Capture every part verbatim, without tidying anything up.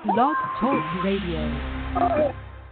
Blog Talk Radio.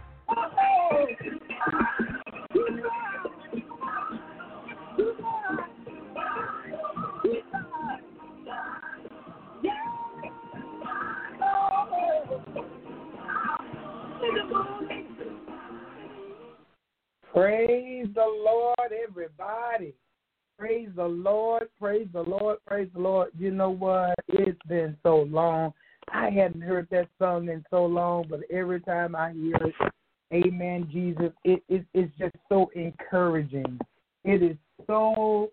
Praise the Lord, everybody. Praise the Lord, praise the Lord, praise the Lord. You know what? It's been so long. I hadn't heard that song in so long, but every time I hear it, amen, Jesus, it, it, it's just so encouraging. It is so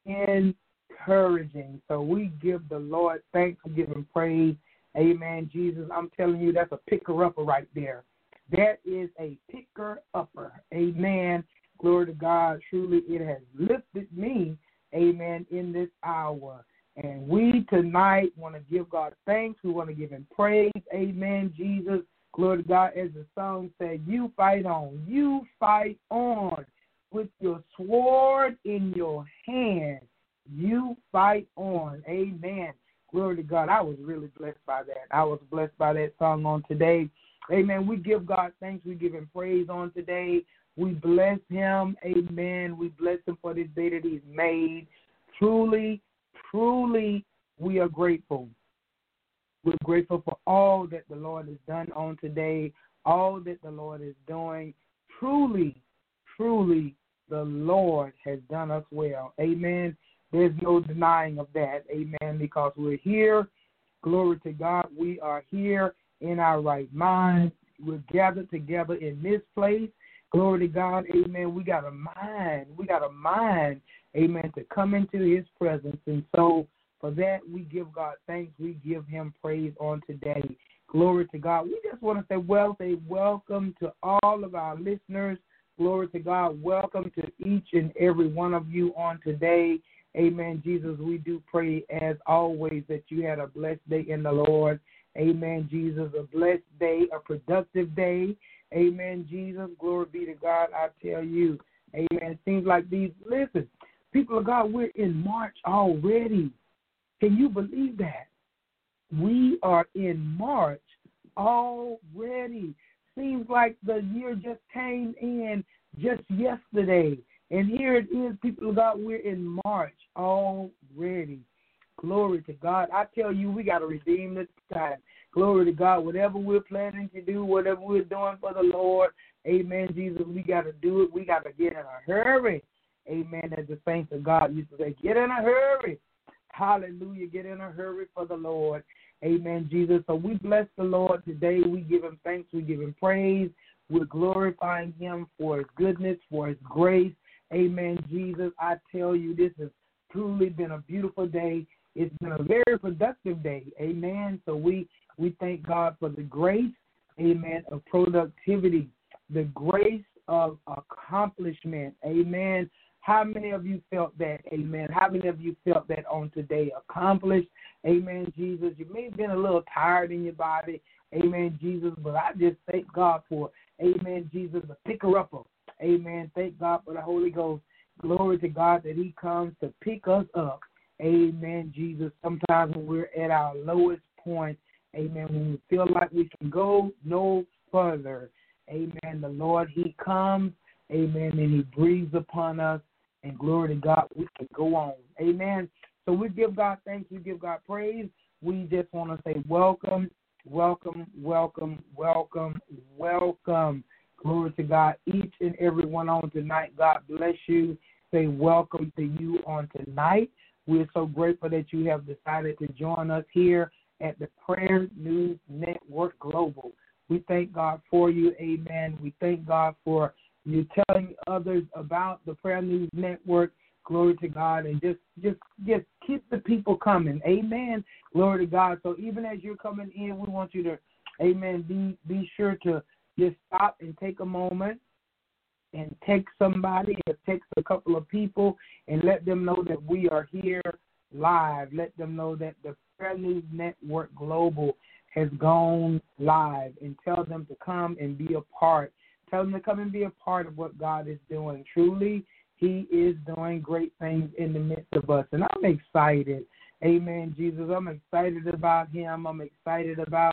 encouraging. So we give the Lord thanks, we give him praise. Amen, Jesus. I'm telling you, that's a picker-upper right there. That is a picker-upper. Amen. Glory to God. Truly, it has lifted me, amen, in this hour. And we tonight want to give God thanks. We want to give him praise. Amen, Jesus. Glory to God. As the song said, you fight on. You fight on with your sword in your hand. You fight on. Amen. Glory to God. I was really blessed by that. I was blessed by that song on today. Amen. We give God thanks. We give him praise on today. We bless him. Amen. We bless him for this day that he's made. Truly, truly, we are grateful. We're grateful for all that the Lord has done on today, all that the Lord is doing. Truly, truly, the Lord has done us well. Amen. There's no denying of that. Amen. Because we're here. Glory to God. We are here in our right mind. We're gathered together in this place. Glory to God. Amen. We got a mind. We got a mind. Amen. To come into his presence. And so for that, we give God thanks. We give him praise on today. Glory to God. We just want to say, well, say welcome to all of our listeners. Glory to God. Welcome to each and every one of you on today. Amen. Jesus, we do pray as always that you had a blessed day in the Lord. Amen, Jesus, a blessed day, a productive day. Amen, Jesus, glory be to God. I tell you, amen. It seems like these, listen, people of God, we're in March already. Can you believe that? We are in March already. Seems like the year just came in just yesterday. And here it is, people of God, we're in March already. Glory to God. I tell you, we got to redeem this time. Glory to God. Whatever we're planning to do, whatever we're doing for the Lord, amen, Jesus, we got to do it. We got to get in a hurry. Amen. As the saints of God used to say, get in a hurry. Hallelujah. Get in a hurry for the Lord. Amen, Jesus. So we bless the Lord today. We give him thanks. We give him praise. We're glorifying him for his goodness, for his grace. Amen, Jesus. I tell you, this has truly been a beautiful day. It's been a very productive day. Amen. So we, we thank God for the grace, amen, of productivity, the grace of accomplishment. Amen. How many of you felt that? Amen. How many of you felt that on today? Accomplished. Amen, Jesus. You may have been a little tired in your body. Amen, Jesus. But I just thank God for, amen, Jesus, the picker-upper. Amen. Thank God for the Holy Ghost. Glory to God that he comes to pick us up. Amen, Jesus. Sometimes when we're at our lowest point, amen, when we feel like we can go no further, amen, the Lord, he comes, amen, and he breathes upon us, and glory to God, we can go on. Amen. So we give God thanks. We give God praise. We just want to say welcome, welcome, welcome, welcome, welcome. Glory to God. Each and every one on tonight, God bless you. Say welcome to you on tonight. We're so grateful that you have decided to join us here at the Prayer News Network Global. We thank God for you. Amen. We thank God for you telling others about the Prayer News Network. Glory to God. And just, just, just keep the people coming. Amen. Glory to God. So even as you're coming in, we want you to, amen, be, be sure to just stop and take a moment and text somebody or text a couple of people and let them know that we are here live. Let them know that the Prayer News Network Global has gone live, and tell them to come and be a part. Tell them to come and be a part of what God is doing. Truly, he is doing great things in the midst of us, and I'm excited. Amen, Jesus. I'm excited about him. I'm excited about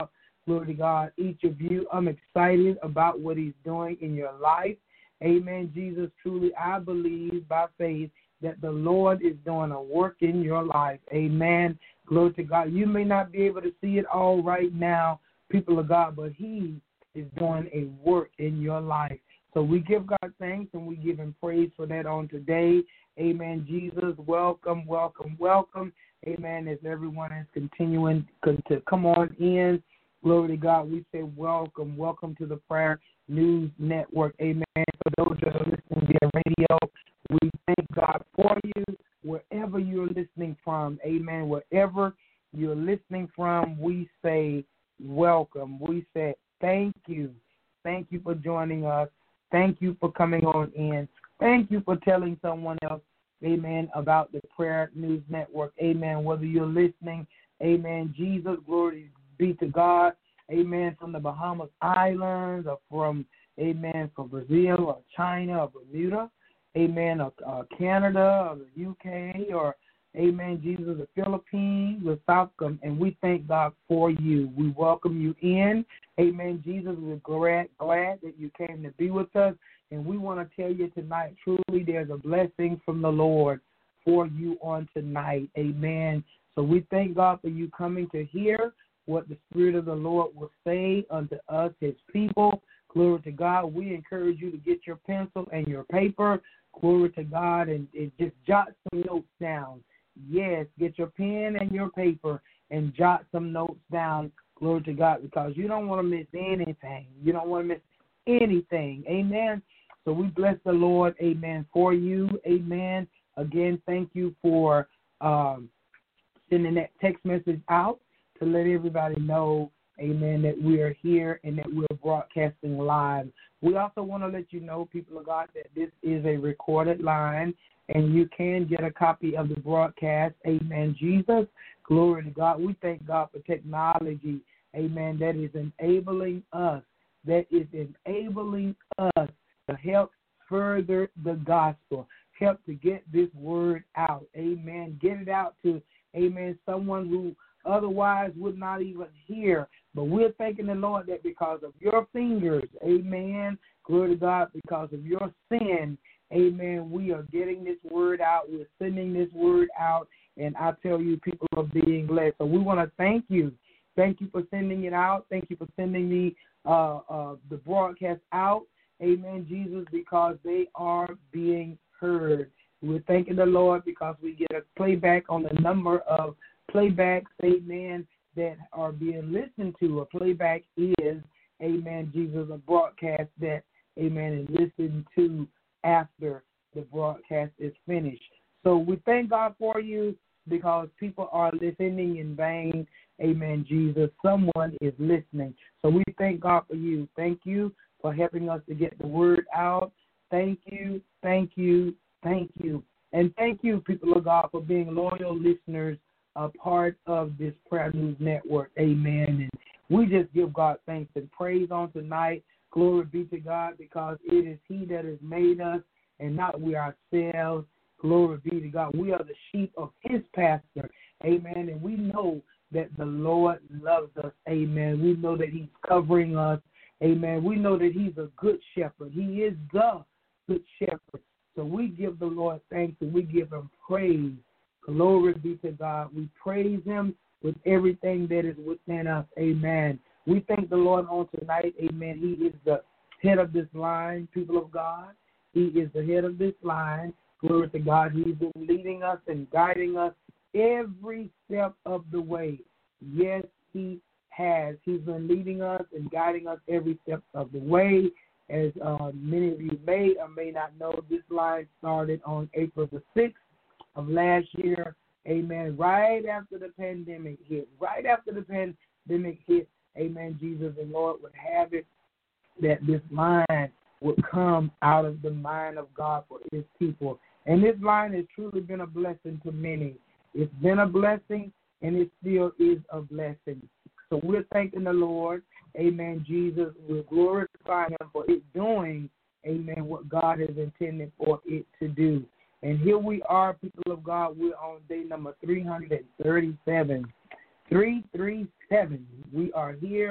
Glory to God, each of you. I'm excited about what he's doing in your life. Amen, Jesus. Truly, I believe by faith that the Lord is doing a work in your life. Amen. Glory to God. You may not be able to see it all right now, people of God, but he is doing a work in your life. So we give God thanks and we give him praise for that on today. Amen, Jesus. Welcome, welcome, welcome. Amen. As everyone is continuing to come on in, glory to God, we say welcome, welcome to the Prayer News Network. Amen. For those that are listening via radio, we thank God for you wherever you're listening from. Amen. Wherever you're listening from, we say welcome. We say thank you. Thank you for joining us. Thank you for coming on in. Thank you for telling someone else, amen, about the Prayer News Network. Amen. Whether you're listening, amen, Jesus, glory be to God. Amen. From the Bahamas Islands or from, amen, from Brazil or China or Bermuda. Amen. Or, uh, Canada or the U K or, amen, Jesus, the Philippines, the South, and we thank God for you. We welcome you in. Amen, Jesus, we're glad, glad that you came to be with us, and we want to tell you tonight, truly, there's a blessing from the Lord for you on tonight. Amen. So we thank God for you coming to hear what the Spirit of the Lord will say unto us, his people. Glory to God. We encourage you to get your pencil and your paper. Glory to God, and, and just jot some notes down. Yes, get your pen and your paper and jot some notes down. Glory to God, because you don't want to miss anything. You don't want to miss anything. Amen. So we bless the Lord, amen, for you. Amen. Again, thank you for um, sending that text message out to let everybody know, amen, that we are here and that we're broadcasting live. We also want to let you know, people of God, that this is a recorded line, and you can get a copy of the broadcast. Amen, Jesus. Glory to God. We thank God for technology, amen, that is enabling us, that is enabling us to help further the gospel, help to get this word out. Amen. Get it out to, amen, someone who otherwise would not even hear. But we're thanking the Lord that because of your fingers, amen, glory to God, because of your sin, amen, we are getting this word out. We're sending this word out, and I tell you, people are being blessed. So we want to thank you. Thank you for sending it out. Thank you for sending the, uh, uh, the broadcast out, amen, Jesus, because they are being heard. We're thanking the Lord because we get a playback on the number of playbacks, amen, that are being listened to. A playback is, amen, Jesus, a broadcast that, amen, is listened to after the broadcast is finished. So we thank God for you because people are listening in vain. Amen, Jesus. Someone is listening. So we thank God for you. Thank you for helping us to get the word out. Thank you, thank you, thank you. And thank you, people of God, for being loyal listeners, a part of this Prayer News Network. Amen. And we just give God thanks and praise on tonight. Glory be to God, because it is he that has made us and not we ourselves. Glory be to God. We are the sheep of his pasture. Amen. And we know that the Lord loves us. Amen. We know that he's covering us. Amen. We know that he's a good shepherd. He is the good shepherd. So we give the Lord thanks and we give him praise. Glory be to God. We praise him with everything that is within us. Amen. We thank the Lord on tonight. Amen. He is the head of this line, people of God. He is the head of this line. Glory to God. He's been leading us and guiding us every step of the way. Yes, he has. He's been leading us and guiding us every step of the way. As uh, many of you may or may not know, this line started on April the sixth of last year. Amen. Right after the pandemic hit. Right after the pandemic hit. Amen. Jesus and Lord would have it that this line would come out of the mind of God for his people. And this line has truly been a blessing to many. It's been a blessing, and it still is a blessing. So we're thanking the Lord. Amen, Jesus. We're glorifying him for it doing, amen, what God has intended for it to do. And here we are, people of God. We're on day number three hundred thirty-seven. three thirty-seven. We are here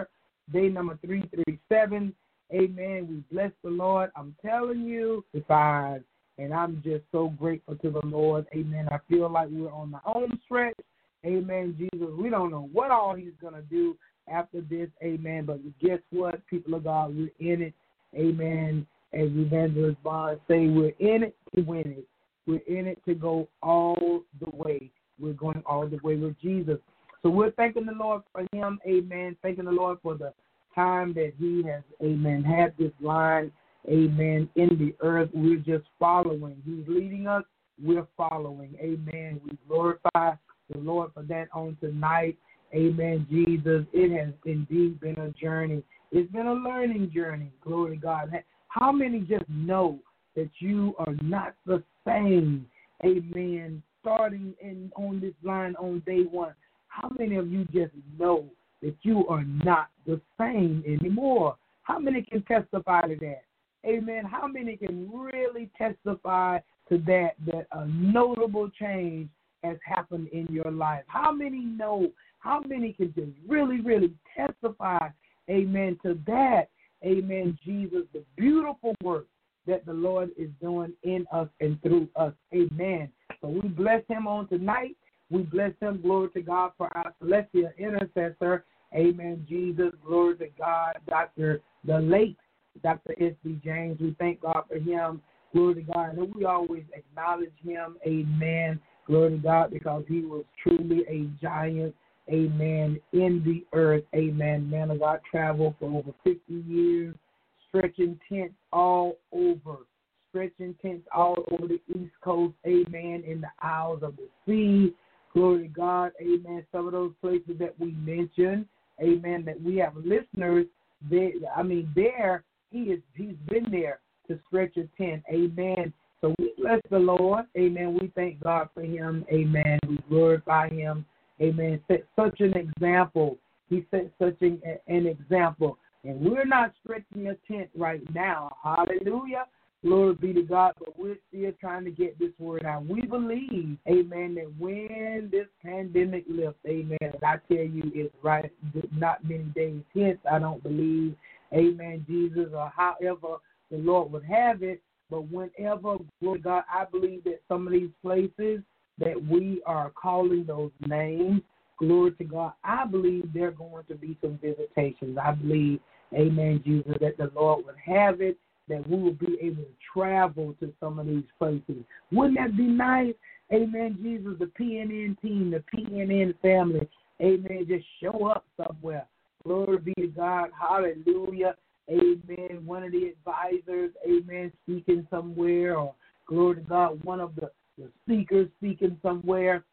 day number three thirty-seven. Amen. We bless the Lord. I'm telling you, it's fine. And I'm just so grateful to the Lord. Amen. I feel like we're on the home stretch. Amen, Jesus. We don't know what all he's going to do after this. Amen. But guess what, people of God? We're in it. Amen. As Evangelist Bond say, we're in it to win it. We're in it to go all the way. We're going all the way with Jesus. So we're thanking the Lord for him. Amen. Thanking the Lord for the time that he has, amen, had this line, amen, in the earth. We're just following. He's leading us. We're following. Amen. We glorify the Lord for that on tonight. Amen, Jesus. It has indeed been a journey. It's been a learning journey. Glory to God. How many just know that you are not the same? Amen. Starting in on this line on day one. How many of you just know that you are not the same anymore? How many can testify to that? Amen. How many can really testify to that, that a notable change has happened in your life? How many know? How many can just really, really testify, amen, to that, amen, Jesus, the beautiful work that the Lord is doing in us and through us, amen. So we bless him on tonight. We bless him, glory to God, for our celestial intercessor, amen, Jesus, glory to God, Doctor the late Doctor S B James. We thank God for him, glory to God, and we always acknowledge him, amen, glory to God, because he was truly a giant, amen, in the earth, amen. Man of God traveled for over fifty years, stretching tents all over, stretching tents all over the East Coast, amen, in the Isles of the Sea, glory to God, amen. Some of those places that we mentioned, amen, that we have listeners, there, I mean, there, he is, he's been there to stretch a tent, amen. So we bless the Lord, amen. We thank God for him, amen. We glorify him, amen. Set such an example. He set such an, an example. And we're not stretching a tent right now, hallelujah. Glory be to God, but we're still trying to get this word out. We believe, amen, that when this pandemic lifts, amen, and I tell you it's right, not many days hence, I don't believe, amen, Jesus, or however the Lord would have it, but whenever, glory to God, I believe that some of these places that we are calling those names, glory to God, I believe there are going to be some visitations. I believe, amen, Jesus, that the Lord would have it, that we will be able to travel to some of these places. Wouldn't that be nice? Amen, Jesus, the P N N team, the P N N family, amen, just show up somewhere. Glory be to God, hallelujah, amen. One of the advisors, amen, speaking somewhere, or glory to God, one of the, the speakers speaking somewhere.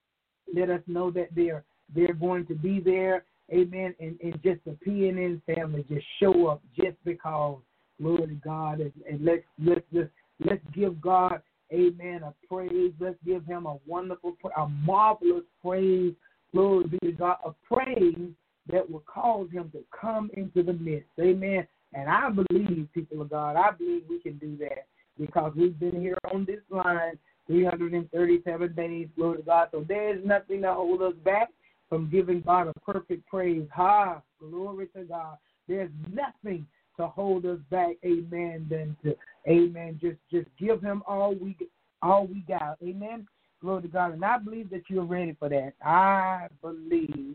Let us know that they're, they're going to be there, amen, and, and just the P N N family just show up just because. Glory to God, and, and let's let's let's let's give God, amen, a praise. Let's give him a wonderful, a marvelous praise. Glory be to God, a praise that will cause him to come into the midst, amen. And I believe, people of God, I believe we can do that because we've been here on this line three hundred thirty-seven days. Glory to God. So there is nothing to hold us back from giving God a perfect praise. Ha, glory to God. There's nothing to hold us back, amen, than to, amen, just just give him all we all we got, amen, glory to God. And I believe that you're ready for that. I believe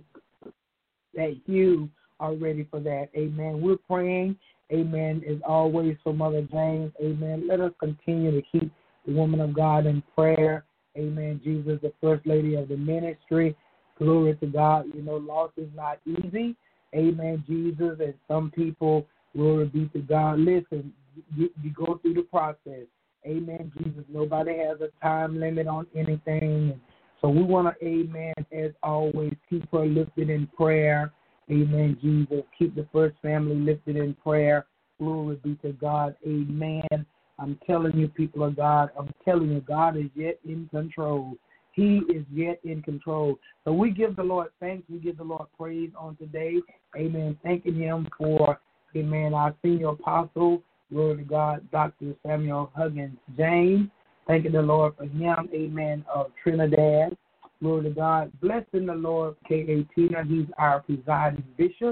that you are ready for that, amen. We're praying, amen, as always for Mother James, amen. Let us continue to keep the woman of God in prayer, amen, Jesus, the first lady of the ministry, glory to God. You know, loss is not easy, amen, Jesus, and some people, glory be to God. Listen, you, you go through the process. Amen, Jesus. Nobody has a time limit on anything. And so we want to, amen, as always, keep her lifted in prayer. Amen, Jesus. Keep the first family lifted in prayer. Glory be to God. Amen. I'm telling you, people of God, I'm telling you, God is yet in control. He is yet in control. So we give the Lord thanks. We give the Lord praise on today. Amen. Thanking him for, amen, our senior apostle, glory to God, Doctor Samuel Huggins James. Thanking the Lord for him, amen, of Trinidad. Glory to God. Blessing the Lord, K A. Tina. He's our presiding bishop.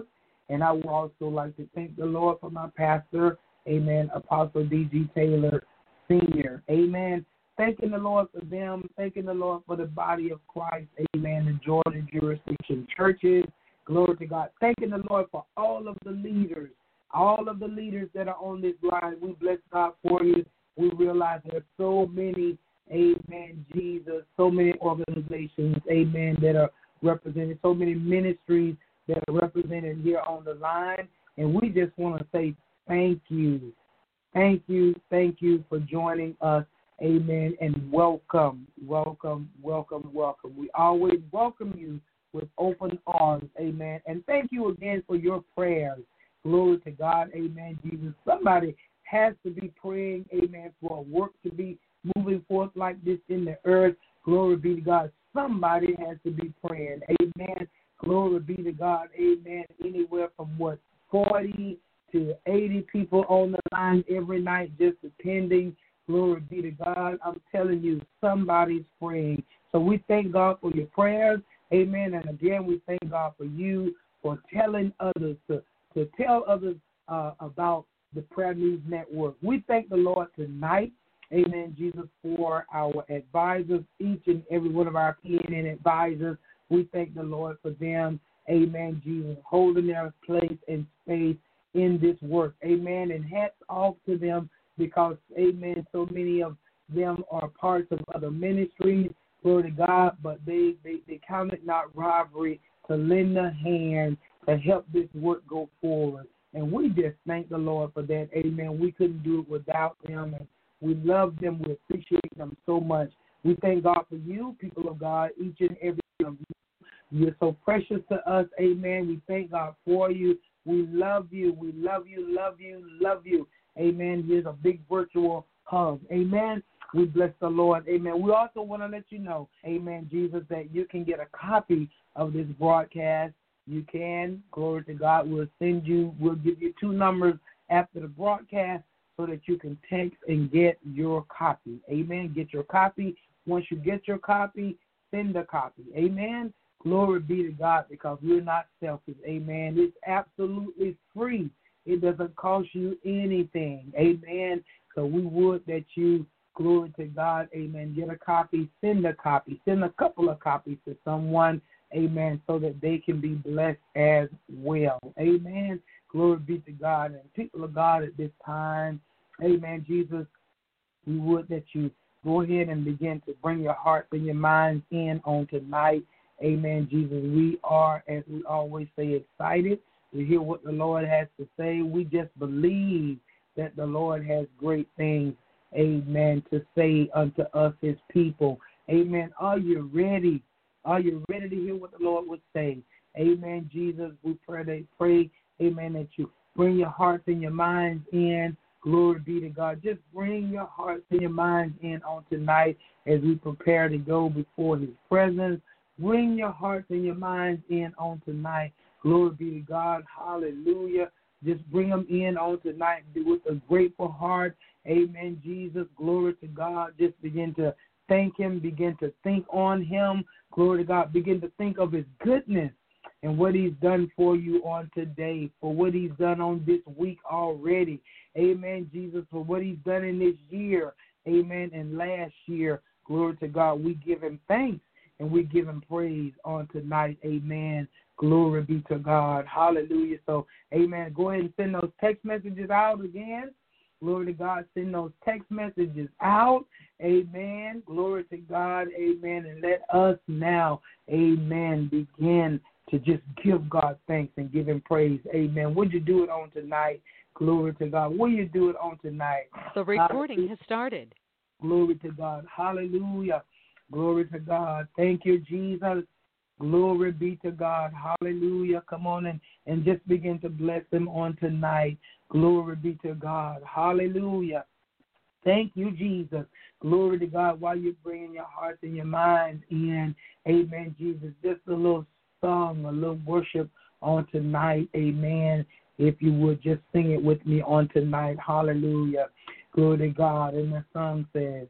And I would also like to thank the Lord for my pastor, amen, Apostle D G Taylor Senior Amen. Thanking the Lord for them, thanking the Lord for the body of Christ, amen, the Jordan Jurisdiction churches. Glory to God. Thanking the Lord for all of the leaders, all of the leaders that are on this line. We bless God for you. We realize there are so many, amen, Jesus, so many organizations, amen, that are represented, so many ministries that are represented here on the line. And we just want to say thank you. Thank you. Thank you for joining us. Amen. And welcome, welcome, welcome, welcome. We always welcome you with open arms. Amen. And thank you again for your prayers. Glory to God. Amen. Jesus. Somebody has to be praying. Amen. For work to be moving forth like this in the earth. Glory be to God. Somebody has to be praying. Amen. Glory be to God. Amen. Anywhere from what, forty to eighty people on the line every night, just attending. Glory be to God. I'm telling you, somebody's praying. So we thank God for your prayers. Amen. And again, we thank God for you for telling others, to, to tell others uh, about the Prayer News Network. We thank the Lord tonight, amen, Jesus, for our advisors, each and every one of our P N N advisors. We thank the Lord for them, amen, Jesus, holding their place and space in this work, amen, and hats off to them because, amen, so many of them are parts of other ministries, glory to God, but they, they, they count it not robbery to lend a hand to help this work go forward. And we just thank the Lord for that, amen. We couldn't do it without them, and we love them. We appreciate them so much. We thank God for you, people of God, each and every one of you. You're so precious to us, amen. We thank God for you. We love you. We love you, love you, love you. Amen. Here's a big virtual hug. Amen. We bless the Lord. Amen. We also want to let you know, amen, Jesus, that you can get a copy of this broadcast. You can. Glory to God. We'll send you, we'll give you two numbers after the broadcast so that you can text and get your copy. Amen. Get your copy. Once you get your copy, send a copy. Amen. Glory be to God, because we're not selfish. Amen. It's absolutely free. It doesn't cost you anything. Amen. So we would that you, glory to God, amen, get a copy, send a copy, send a couple of copies to someone, amen, so that they can be blessed as well. Amen. Glory be to God. And people of God at this time, amen, Jesus, we would that you go ahead and begin to bring your hearts and your minds in on tonight. Amen, Jesus. We are, as we always say, excited to hear what the Lord has to say. We just believe that the Lord has great things, amen, to say unto us, his people. Amen. Are you ready? Are you ready to hear what the Lord would say? Amen, Jesus. We pray, that, pray, amen, that you bring your hearts and your minds in. Glory be to God. Just bring your hearts and your minds in on tonight as we prepare to go before his presence. Bring your hearts and your minds in on tonight. Glory be to God. Hallelujah. Just bring them in on tonight with a grateful heart. Amen, Jesus. Glory to God. Just begin to thank him. Begin to think on him. Glory to God. Begin to think of his goodness and what he's done for you on today, for what he's done on this week already. Amen, Jesus, for what he's done in this year. Amen, and last year. Glory to God. We give him thanks. And we give him praise on tonight. Amen. Glory be to God. Hallelujah. So, amen. Go ahead and send those text messages out again. Glory to God. Send those text messages out. Amen. Glory to God. Amen. And let us now, amen, begin to just give God thanks and give him praise. Amen. Would you do it on tonight? Glory to God. Will you do it on tonight? The recording has started. Glory to God. Hallelujah. Glory to God. Thank you, Jesus. Glory be to God. Hallelujah. Come on and, and just begin to bless him on tonight. Glory be to God. Hallelujah. Thank you, Jesus. Glory to God. While you're bringing your hearts and your minds in, amen, Jesus. Just a little song, a little worship on tonight. Amen. If you would just sing it with me on tonight. Hallelujah. Glory to God. And the song says,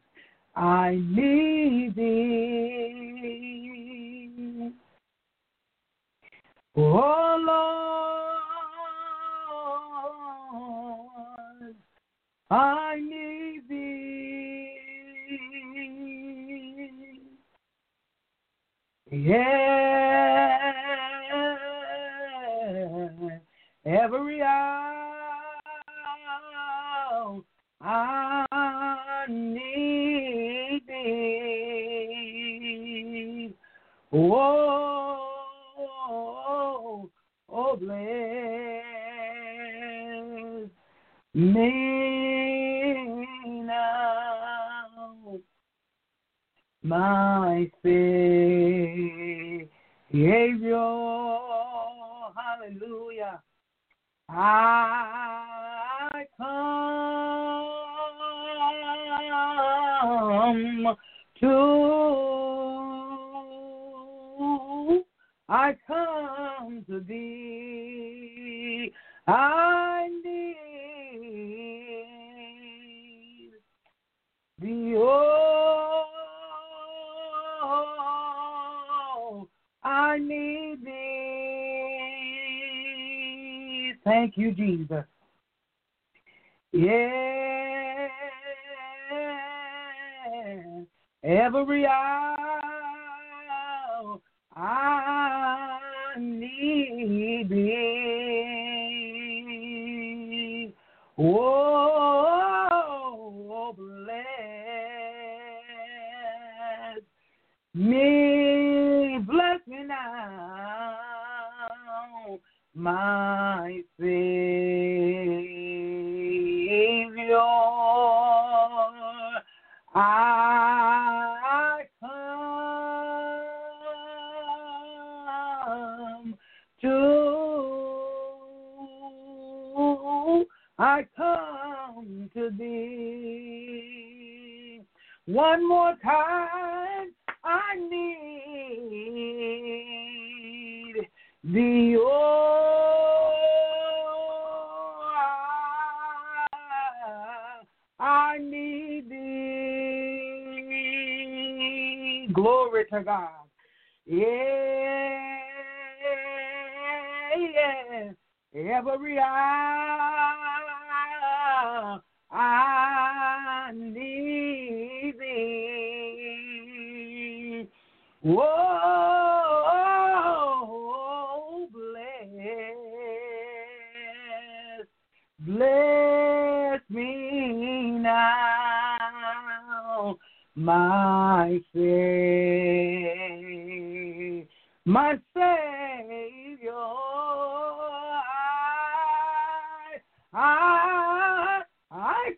I need thee, oh Lord, I need thee. Yeah, every hour I need thee. Oh, oh, bless me now, my Savior. Hallelujah. I come to, I come to thee. I need thee. Oh, I need thee. Thank you, Jesus. Yeah, every hour I need thee. Oh, bless me, bless me now, my Savior. I come to, I come to thee. One more time, I need thee. Oh, I need thee. Glory to God. Yeah, yeah. Every hour I need thee. Whoa, bless, bless me now, my Savior, my Savior. I, I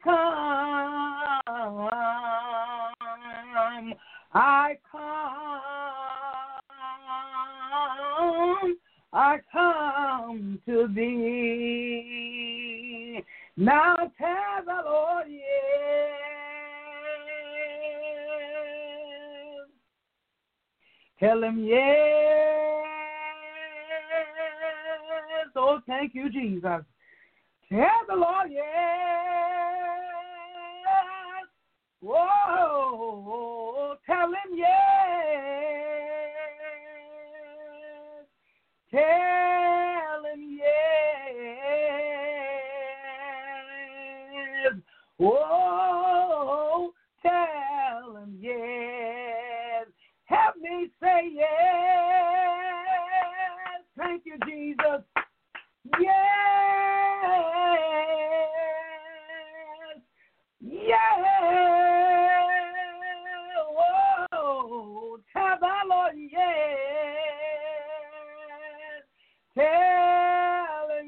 come, I come, I come to thee. Now tell the Lord, yes. Tell him, yes. Oh, thank you, Jesus. Tell the Lord, yes. Whoa, tell him, yes. Tell him, yes. Whoa, tell him, yes. Help me say yes. Thank you, Jesus. Yes, yes, whoa, tell the Lord yes, tell him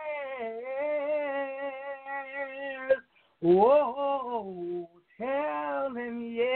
yes, whoa, tell him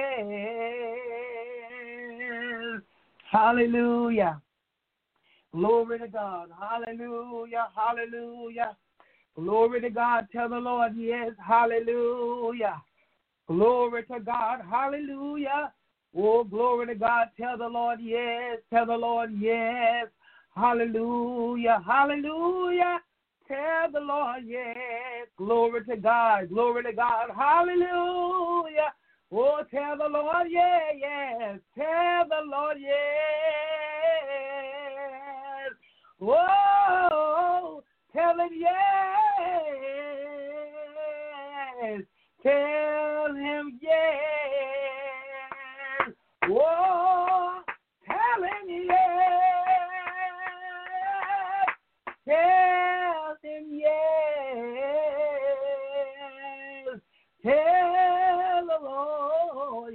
yes, hallelujah. Glory to God. Hallelujah. Hallelujah. Glory to God. Tell the Lord yes. Hallelujah. Glory to God. Hallelujah. Oh, glory to God. Tell the Lord yes. Tell the Lord yes. Hallelujah. Hallelujah. Tell the Lord yes. Glory to God. Glory to God. Hallelujah. Oh, tell the Lord yes. Yes. Tell the Lord yes. Whoa, tell him yes. yes. Tell him yes. Whoa, tell him yes. Tell him yes. Tell the Lord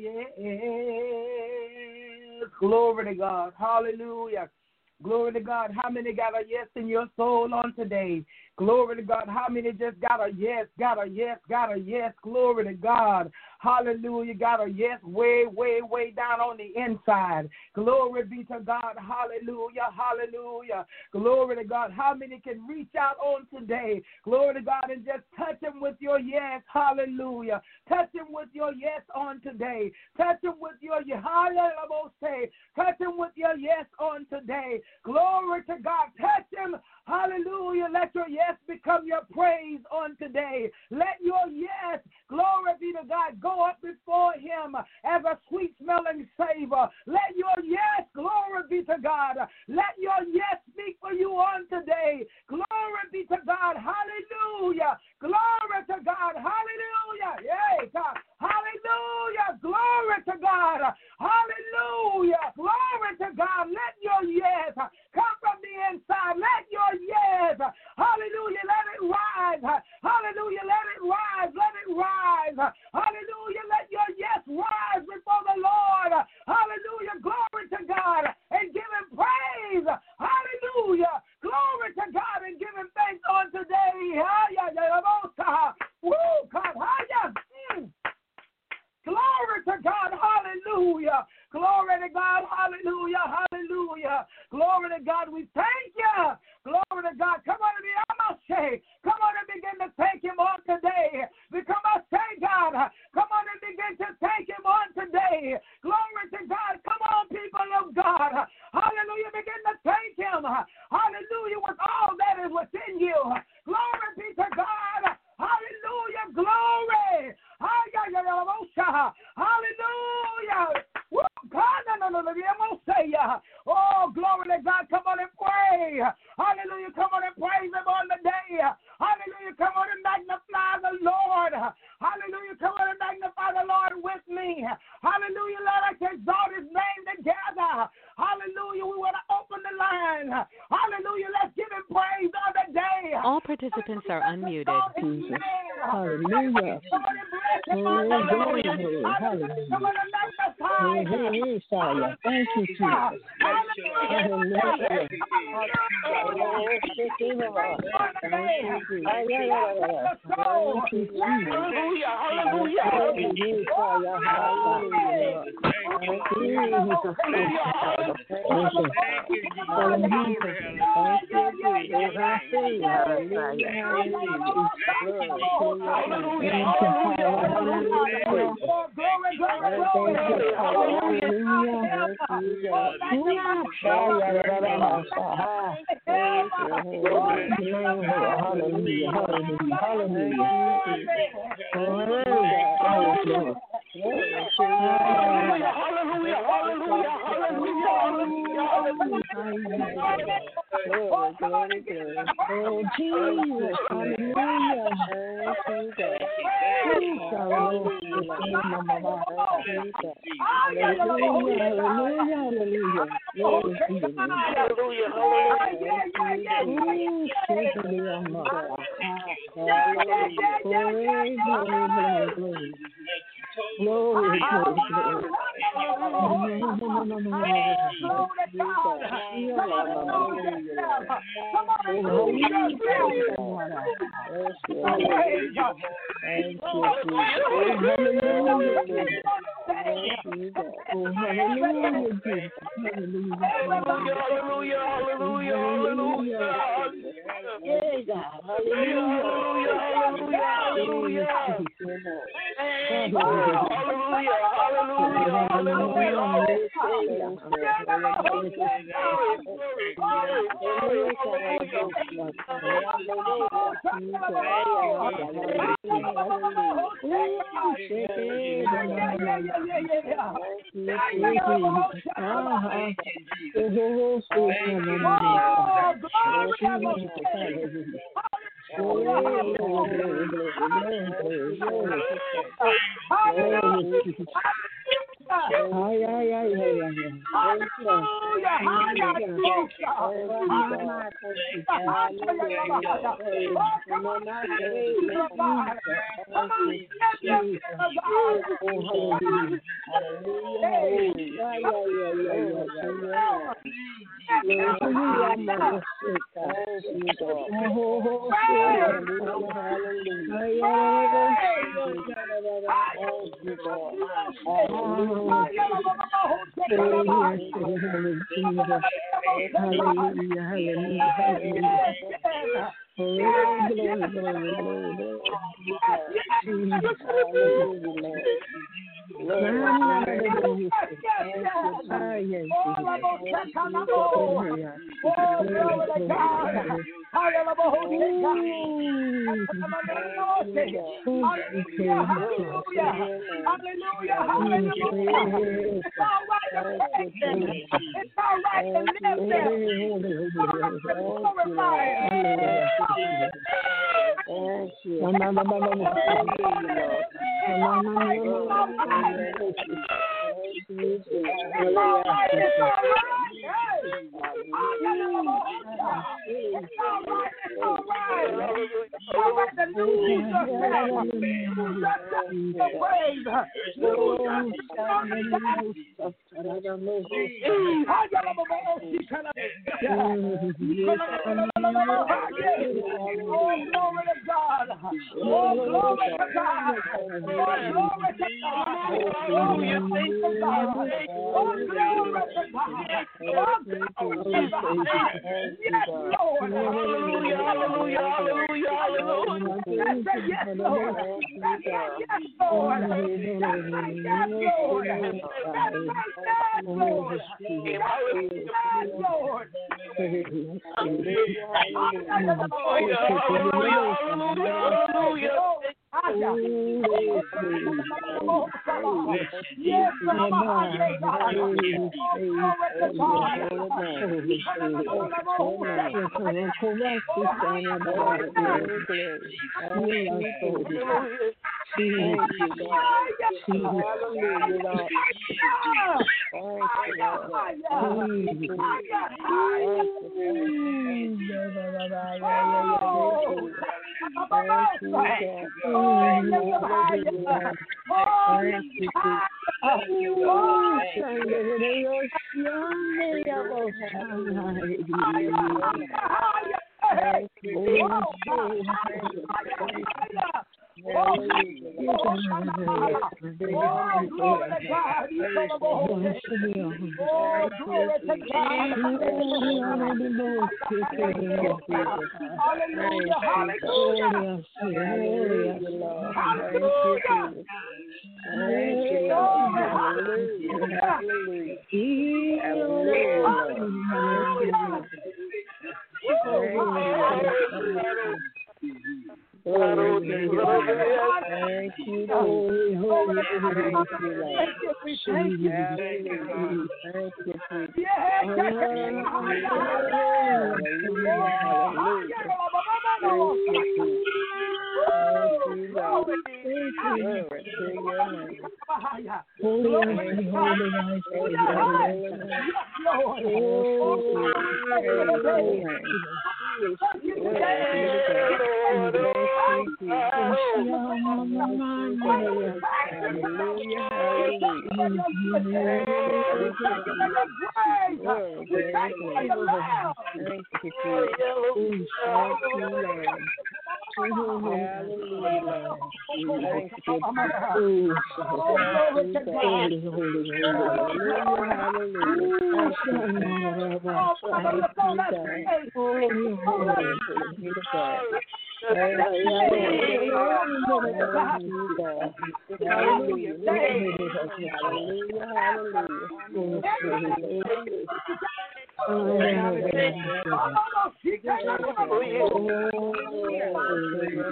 yes. Glory to God. Hallelujah. Glory to God. How many got a yes in your soul on today? Glory to God. How many just got a yes, got a yes, got a yes? Glory to God. Hallelujah. Got a yes way, way, way down on the inside. Glory be to God. Hallelujah. Hallelujah. Glory to God. How many can reach out on today? Glory to God, and just touch him with your yes. Hallelujah. Touch him with your yes on today. Touch him with your yes. Hallelujah. Touch him with your yes on today. Glory to God. Touch him. Hallelujah. Let your yes become your praise on today. Let your yes, glory be to God, go up before him as a sweet smelling savor. Let your yes, glory be to God. Let your yes speak for you on today. Glory be to God. Hallelujah. Glory to God. Hallelujah. Yay, God. Hallelujah. Glory to God. Hallelujah. Glory to God. Let your yes come from the inside. Let your yes, hallelujah, let it rise. Hallelujah, let it rise. Let it rise. Hallelujah, let your yes rise before the Lord. Hallelujah, glory to God, and give him praise. Hallelujah, glory to God, and give him thanks on today. Woo, God, mm. Glory to God, hallelujah. Glory to God, hallelujah, hallelujah. Glory to God, we thank you. Glory to God. Come on and be, I'm going to say, come on and begin to thank him on today. Become a say, God. Come on and begin to thank him on today. Glory to God. Come on, people of God. Hallelujah, begin to thank him. Hallelujah, with all that is within you. Glory be to God. Hallelujah, glory. Hallelujah. Woo, God, no, no, no, no, I'm going to say, uh, oh, glory to God. Come on and pray. Hallelujah. Come on and praise him on the day. Hallelujah. Come on and magnify the Lord. Hallelujah. Come on and magnify the Lord with me. Hallelujah. Let us exalt his name together. Hallelujah. We want to open the line. Hallelujah. Let's give him praise on the day. All participants are unmuted. Jesus. Hallelujah. Hallelujah. Hey, hey, hey, Saya. Thank you, Jesus. Hallelujah. Oh, Jesus. Hallelujah. Glory, Ay, ay, ay, ay, ay. Hallelujah, hallelujah, hallelujah.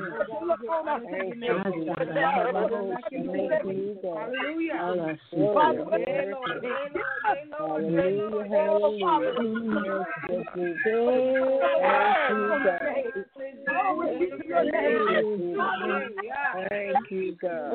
Thank you, God.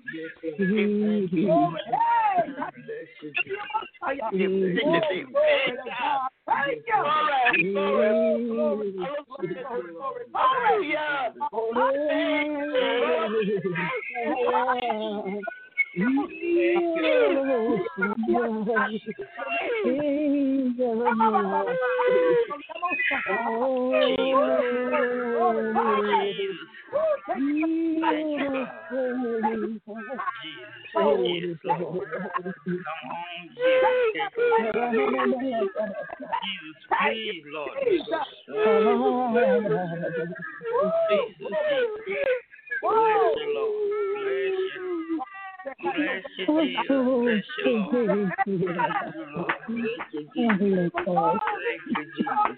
Glory. Hey. Jesus. Glory to God. Thank you. Glory, glory, glory, glory, Please, Lord. Bless you, Lord. Bless you. Bless you, Jesus. Bless you, Lord. Thank you, Lord. Thank you, Jesus. Thank you, Jesus.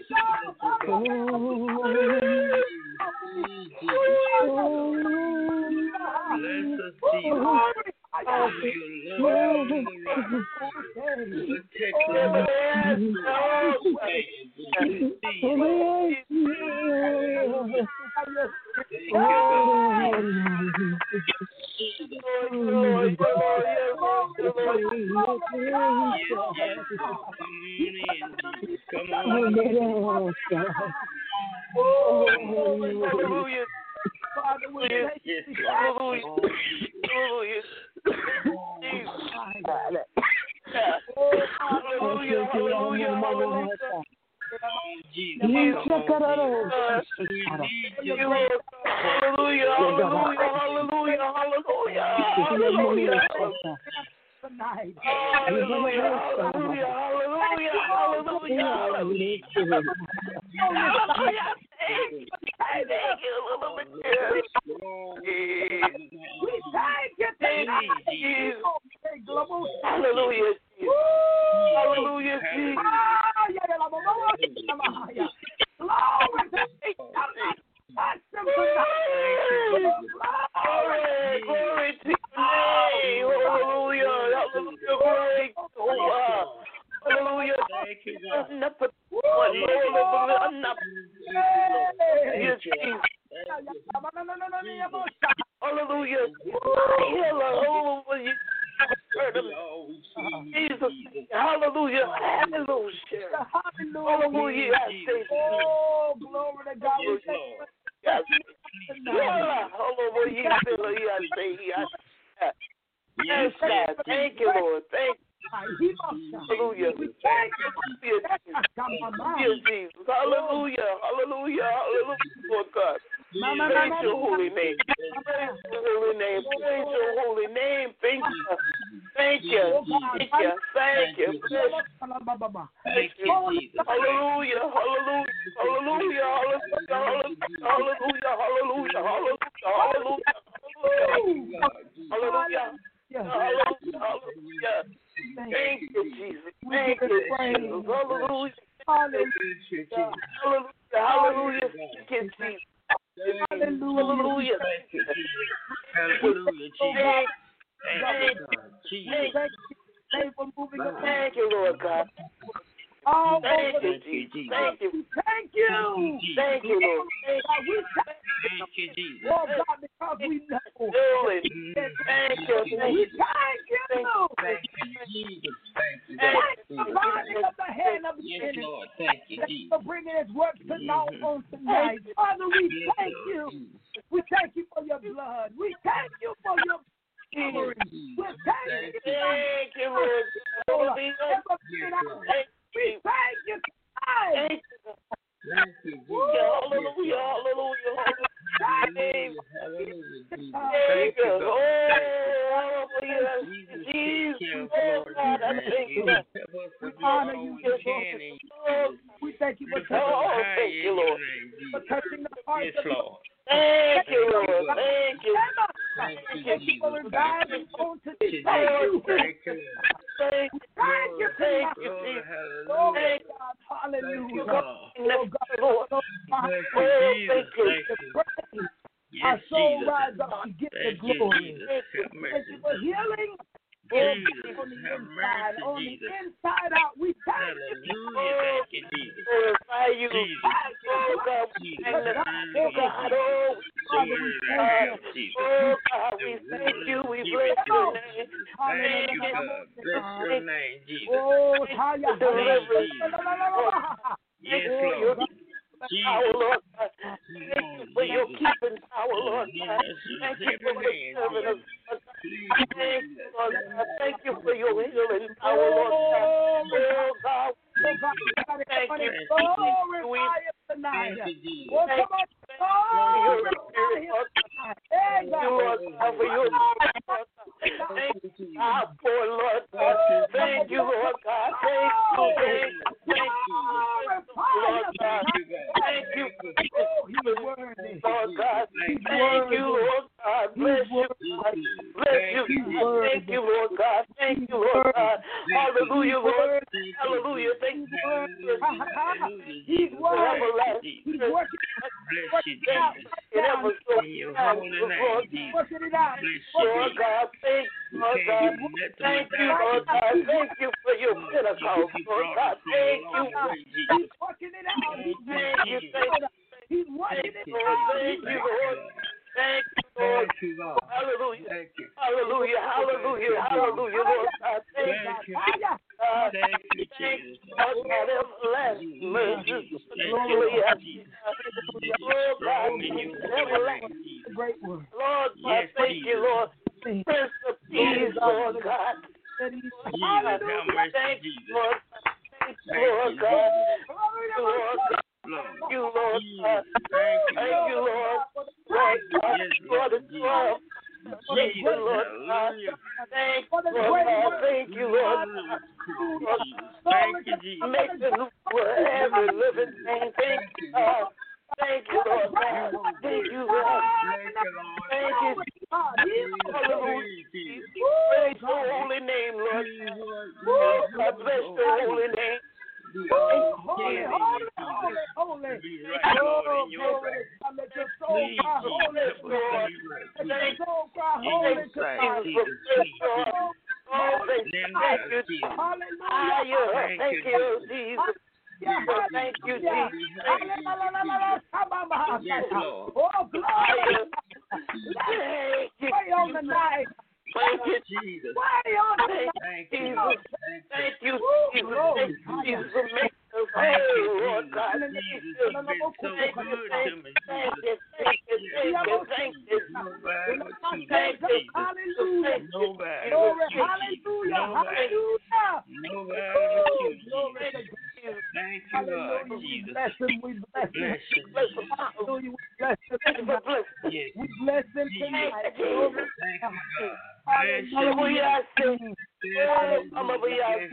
Bless us, Jesus. You love me. Protect us. Come on. Hallelujah. Father, we thank you. Hallelujah. Hallelujah. Hallelujah. Hallelujah. Jesus. Hallelujah. Hallelujah. Hallelujah. Hallelujah. Hallelujah. Tonight. Hallelujah, hallelujah, hallelujah, hallelujah, hallelujah. Thank you, Lord. We thank you, thank you. Hallelujah. Hallelujah, Jesus. Glory, glory to your name. Hallelujah. Hallelujah. Glory. Hallelujah. Thank you, God. Hallelujah. Hallelujah. Jesus. Hallelujah. Hallelujah. Hallelujah. Oh, glory to God. Yes, yes, God. Thank you, Lord. Thank you. Hallelujah. We thank you, Jesus. Hallelujah. Hallelujah. Hallelujah, Lord God. Praise your holy name. Praise your holy name. Praise your holy name. Thank you. Thank you. Thank you. Thank you. Thank you. Hallelujah. Hallelujah. Hallelujah. Hallelujah. Hallelujah. Hallelujah. Hallelujah. Hallelujah. Hallelujah. Hallelujah. Thank you, Jesus. Thank you, Jesus. Hallelujah. Hallelujah. Hallelujah. Thank you, Jesus. Hallelujah. Thank you, Jesus. Hallelujah, Jesus. Thank you, Lord God. Oh, thank you, Jesus. Thank you. Thank you. Thank you, Lord. Thank you, Jesus. Oh, God, because we know. Thank you. Thank you. Thank you. Thank you, Jesus. Thank you. Thank you. Binding up the hand of the Yes, enemy. Lord. Thank you, Jesus. For bringing his work to naught on tonight. Father, we thank you. We thank you for your blood. We thank you for your glory. We thank you. Thank you, Lord. We thank you. Thank you. Thank you, Jesus. Hallelujah, hallelujah, hallelujah. Thank you, God. Jesus, Jesus, We honor you, We thank you for thank you, Lord. for touching the hearts Yes, of your Lord. Thank you, Lord. Thank you. Thank you, Thank you for Jesus. reviving on today. Thank you. Thank you. Thank you. Thank you. Glory, Oh, hallelujah. God, Thank you, hallelujah. God. Oh, God, Lord. Thank you, Jesus. Thank you. Our Yes, soul Jesus. rise up to get the Thank you, glory. Jesus. Have Thank mercy. you for healing. Jesus, On the have inside, mercy, on the Jesus. inside out, we thank you. Hallelujah. Thank you, Jesus. Glorify you. Jesus. Oh, God. Jesus. Oh, Hallelujah, God. Jesus. Oh, The word I have, Jesus. oh, God. We thank you. We We bless your name. Thank you, God. Bless your name, Jesus. Oh, how you Deliverance. Yes, Lord. Power, Lord God. Thank you for your keeping power, Lord God. Thank you for the servant of God. Thank you, Lord God. Thank you for your healing power, Lord God. Oh, God. Oh, God, Thank you. glorify you tonight. Oh, Thank come on. you for your spirit, Lord God. Hey, Thank you, Lord God, for your spirit, Lord God. Thank you, God, for Lord God. Thank you, Lord God. Thank you, thank you, thank you, Lord God. Thank you, Lord God. Thank you, Lord God. Bless you, God. Bless you, God. Thank you, Lord God. Thank you, Lord God. Hallelujah, Lord. Hallelujah. Thank you, He's working. He's working. Bless you, Jesus. In your holy name, Jesus. Working it out. Lord God, thank you, Lord God. Thank you, Lord God. Thank you for your Pentecost, Lord God. Thank you. He's working it out. He's Thank you, thank you. He's working it Lord. out. Thank you, Lord. Thank you, Lord. Thank you, Lord. Hallelujah. Thank you. Hallelujah. Hallelujah. Hallelujah, Lord God. Thank Thank you. you. God. Thank you, Thank Jesus. you, Lord God. Everlasting mercy. Oh, God. Everlasting. Great word. Lord God, thank you, Lord. Prince of Peace, Lord God. Jesus, have mercy, Thank you, Jesus. Lord. Thank you, Lord God. Thank you, Lord God. Thank you, Lord God. Thank you, Lord. Lord God, for the twelve. Thank you, Lord God. Thank you, Lord God. Thank you, Lord God. Thank you, Jesus. Make the new every living thing. Thank you, God. Thank you, Lord God. Thank you, Lord. Thank you. Hallelujah. Praise your holy name, Lord. God bless your holy name. Holy, holy, holy, holy. Oh, glory. Let your soul cry holy, Lord. Let your soul cry holy to God. Oh, thank you. Hallelujah. Thank you, Jesus. Thank you, Jesus. Oh, glory. Pray on the night. Thank you, Jesus. Pray on the night. Thank you, Jesus. Thank you, Jesus. Thank you, Jesus, for making us whole, Lord God. Thank you. Thank you, thank you, thank you, thank you, thank you, thank you. Thank you. Hallelujah. Nobody. Glory. Hallelujah. Hallelujah. Nobody. Glory to God. Thank you, Lord Hallelujah. We Jesus. bless him. We bless him. Bless you. Hallelujah. We bless him. Thank you for blessing. Yes. We bless him tonight. Glory. Thank you, God. Hallelujah. Hallelujah. Hallelujah.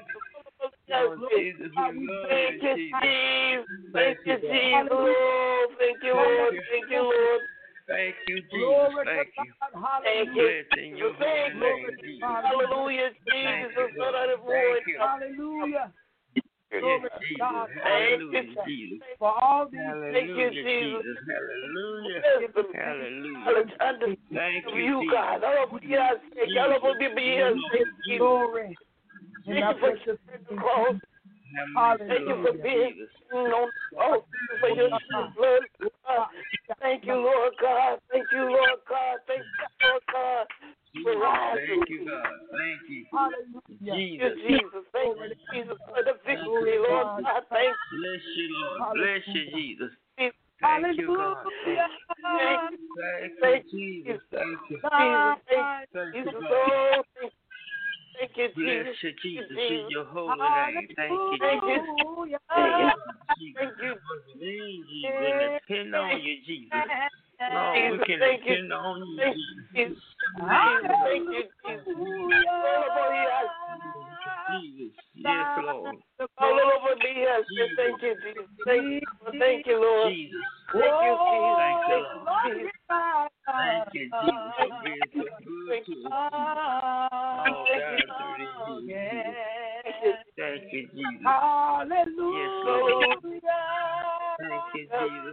Lord Jesus, we love Thank you, you, Jesus. Steve. Thank you, Jesus. Lord. Thank you, Lord. Thank you, Lord. Thank you, Jesus. Glory to Thank you. God. Thank Hallelujah. you. Bless in your holy name, Jesus. Hallelujah, Jesus. Son of the void. Thank you. Hallelujah. Yes, Glory to Jesus. God. Hallelujah, Jesus. For all these Thank you, Hallelujah, Jesus. Jesus. Hallelujah. Wisdom. Hallelujah. Understand Thank you, you, Jesus. God. Hallelujah. Hallelujah. glory. Thank you for the cross. Thank you for being on the cross for your blood. Thank you, Lord God. Thank you, Lord God. Thank you, Lord God. For rising. Thank you, God. Thank you. Hallelujah. Thank you, Jesus. Jesus. Thank you, Jesus, for the victory, Lord God. Thank Bless you, Lord. Bless you, Jesus. you. Thank you, God. Hallelujah. Thank you, Thank you, Jesus. Thank you. Jesus. Thank Thank you, you, Jesus. God. Oh, thank you. Thank you, Bless Jesus. you, Thank Jesus, you, in your holy Hallelujah. name. Thank you, Thank Jesus. you. Thank you. Lean, Jesus. Depend on you, Jesus. Lord, we can Thank you. depend on you, Thank Jesus. you, Jesus. Thank you, Jesus. Hallelujah. Jesus. Yes, Lord. Hallelujah. Thank you, Jesus. Thank you, thank you, Lord. Jesus. Thank you, Jesus. Thank you, Lord. Jesus. Thank you, Jesus, for being so good to us. Oh, God, through this Jesus. Thank you, Jesus. Hallelujah. Yes, Lord. Thank you, Jesus.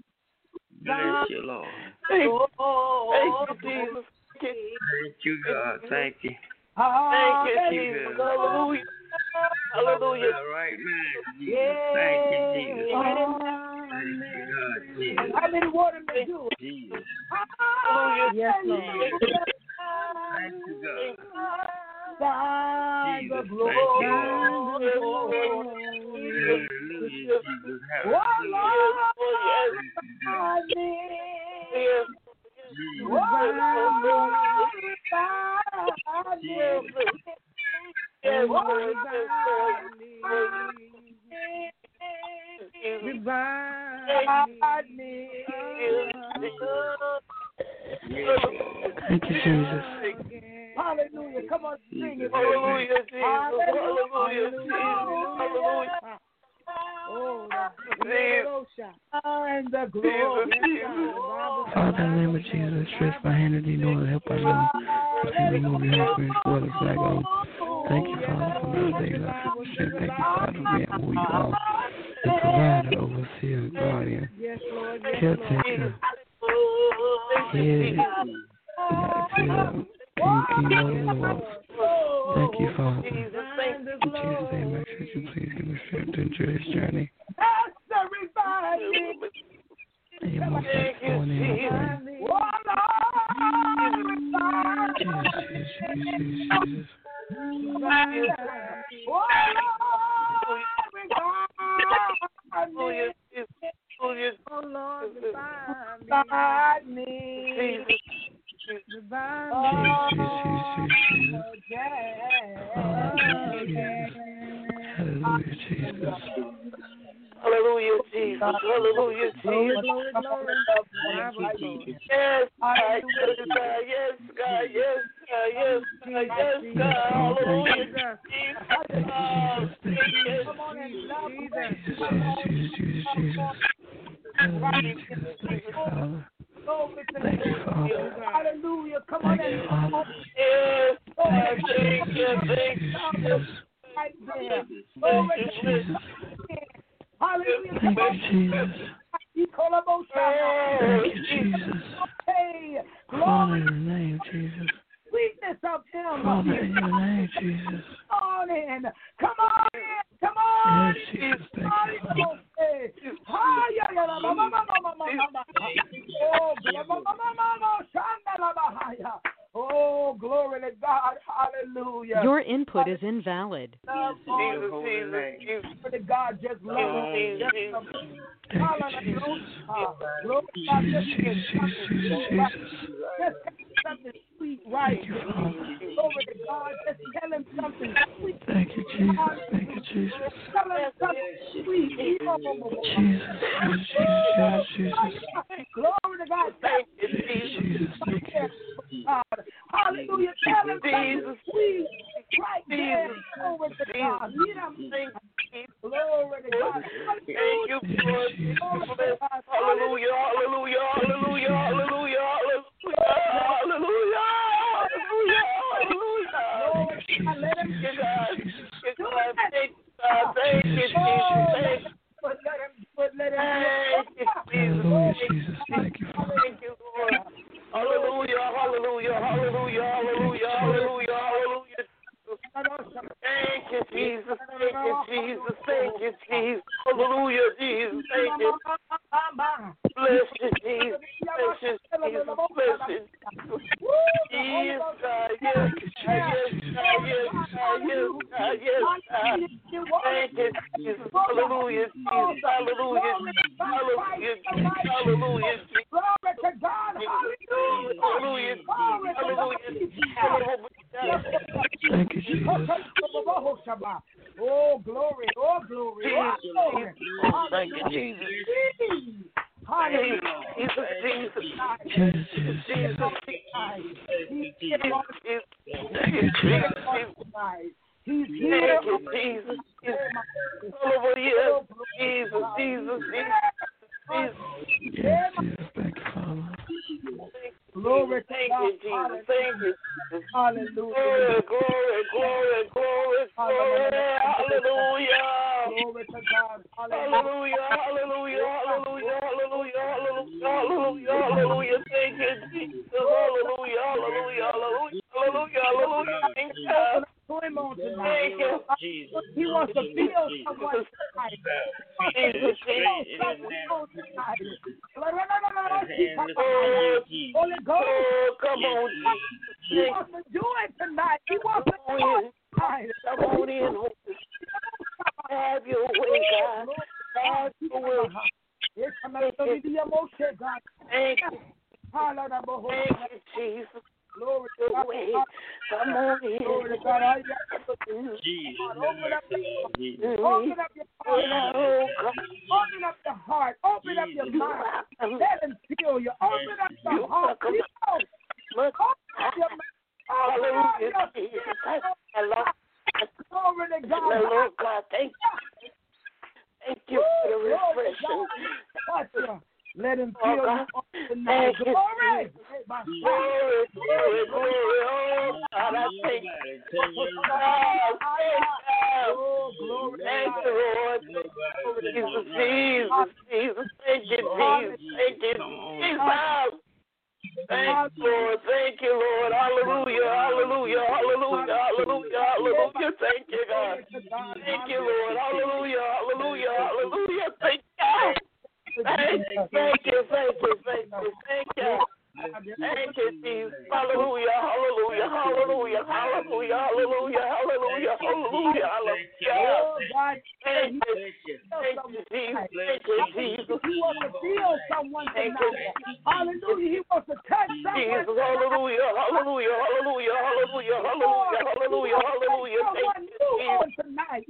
Bless you, Lord. Thank you, thank you, Jesus. Thank you, God. Thank you. Thank you, Jesus. Hallelujah. Hallelujah. All right, man. Jesus. Thank you, Jesus. Thank you, God. Jesus. How many water men do? Jesus. Hallelujah. Yes, Lord. Thine the glory. Oh, Lord, I need. Thank you, Jesus. Hallelujah. Come on, sing it. Hallelujah, Jesus. Hallelujah, Jesus. Hallelujah. Oh, and the glory. Father, in the name of Jesus, stretch my hand to thee, Lord, help us them. And remove your hand from his blood of flag on. Thank you, Father, for another day, Lord, for strength. Thank you, Father, for being who you are. The provider, overseer, guardian, caretaker, head, King, King, Lord of Lords. Thank you, Father. In Jesus' name, make sure you please give me strength to endure this journey. And you move that going in, I pray. Jesus, Jesus, Jesus, Jesus. Hallelujah, Jesus. Hallelujah, Jesus. Hallelujah, Jesus. Glory, glory, glory. Yes, God. Yes, God. Yes, God. Yes, God. Yes, God. Yes, God. Hallelujah. Thank you, Jesus. Thank you, Jesus. Jesus, Jesus, Jesus, Jesus. Hallelujah, Jesus. Thank you, Father. Thank you, Father. Hallelujah. Come Thank on you, Father. Yes, God. Thank you, Thank Jesus, you. Jesus, Thank Jesus, Jesus. right there. Thank you, Jesus. Hallelujah. Thank you, Jesus. Thank you, Jesus. Hey, Father, in the name of Jesus. sweetness of him. Father, in your name, Jesus. Come on in. Come on in. Come on. Yes, Jesus. Thank you, Father. Oh, glory to God. Hallelujah. Your input is invalid. Jesus, Jesus, Jesus. Glory to God. Just love him. Jesus, Jesus. Thank you, Jesus. Jesus, Jesus, Jesus, Jesus, Jesus. Just something sweet, right? Thank you, Father. Glory to God. Just tell him something sweet. Thank you, Jesus. Thank you, Jesus. Tell him something sweet. Jesus, Jesus, Jesus, Jesus. Glory to God. Thank you, Jesus, Jesus. Jesus, thank you. God. Hallelujah. Tell him something Jesus. sweet. Right there. Jesus. Glory to God. Lead him. Thank you. Glory to God. Thank you, Lord. Hallelujah, hallelujah, hallelujah, hallelujah, hallelujah, hallelujah, hallelujah. Thank you, Let him Jesus, God. Jesus, Jesus. Thank you, God. Thank you, Jesus. Thank you. But let him do it. Let him do it. Hallelujah, Jesus. Thank you, Father. Thank you, Lord. Hallelujah, hallelujah, hallelujah, hallelujah, hallelujah, hallelujah. Thank you, Jesus. Thank you, Jesus. Thank you, Jesus. Hallelujah, Jesus. Thank you. Bless you, Jesus. Bless you, Jesus. Bless you. Yes, God. Yes, God. Yes, God. Yes, God. Yes, God. Yes, God. Thank you, Jesus. Hallelujah, Jesus. Hallelujah. Hallelujah. Hallelujah. Glory to God. Hallelujah. Hallelujah. Thank you, Jesus. Oh, glory. Oh, glory. Oh, glory. Thank you, Jesus. Hallelujah. Jesus, Jesus. Jesus, Jesus, Jesus. Thank you, Jesus. He's here. Thank you, Jesus. All over here. Jesus, Jesus, Jesus. Yes, Jesus. Thank you, Father. Glory to Thank God. you, Jesus. Thank you, Jesus. Hallelujah. Glory, glory, glory, glory, glory. Hallelujah. Glory to God. Hallelujah, hallelujah, hallelujah, hallelujah, hallelujah, hallelujah, hallelujah. Thank you, Jesus. Hallelujah, hallelujah, hallelujah, hallelujah, hallelujah. Thank you. Thank you. He wants to feel someone's life. Jesus, Jesus. Holy Ghost. Oh, come on, Jesus. He wants to do it tonight. He wants to do it tonight. Come on in, Holy Spirit. Have your way, God. Have your way. Yes, I'm going to be a motion, God. Thank you. Thank you, Jesus. Glory to Your God. way. Come on in. Glory to God. All you got to do is open up your open up your heart. Open up your heart. Open up your mind. Let him feel you. Open up your heart. Open up your mind. Hallelujah, Jesus. I love Glory to God. Lord God, thank you. Thank you for the refreshing. Let him feel oh, you tonight. Thank Glory. You. Glory, glory, glory. Oh, God, I thank you. Oh, glory. Thank you, Lord. Jesus, Jesus, Jesus. Thank you, Jesus. Thank you, Jesus. Thank you, Lord. Thank you, Lord. Hallelujah. Hallelujah. Hallelujah. Hallelujah. Hallelujah. Thank you, God. Thank you, Lord. Hallelujah. Hallelujah. Hallelujah. Thank you. Thank you. Thank you. Thank you. Thank you. Thank you. Thank you, Jesus. Hallelujah. Hallelujah. Hallelujah. Hallelujah. Hallelujah. Hallelujah. Hallelujah. Hallelujah. Thank you. Thank you, Jesus. Thank you, Jesus. He wants to feel someone tonight. Hallelujah. He wants to touch someone. Jesus. Hallelujah. Hallelujah. Hallelujah. Hallelujah. Hallelujah. Hallelujah. Hallelujah. Thank you, Jesus. Tonight.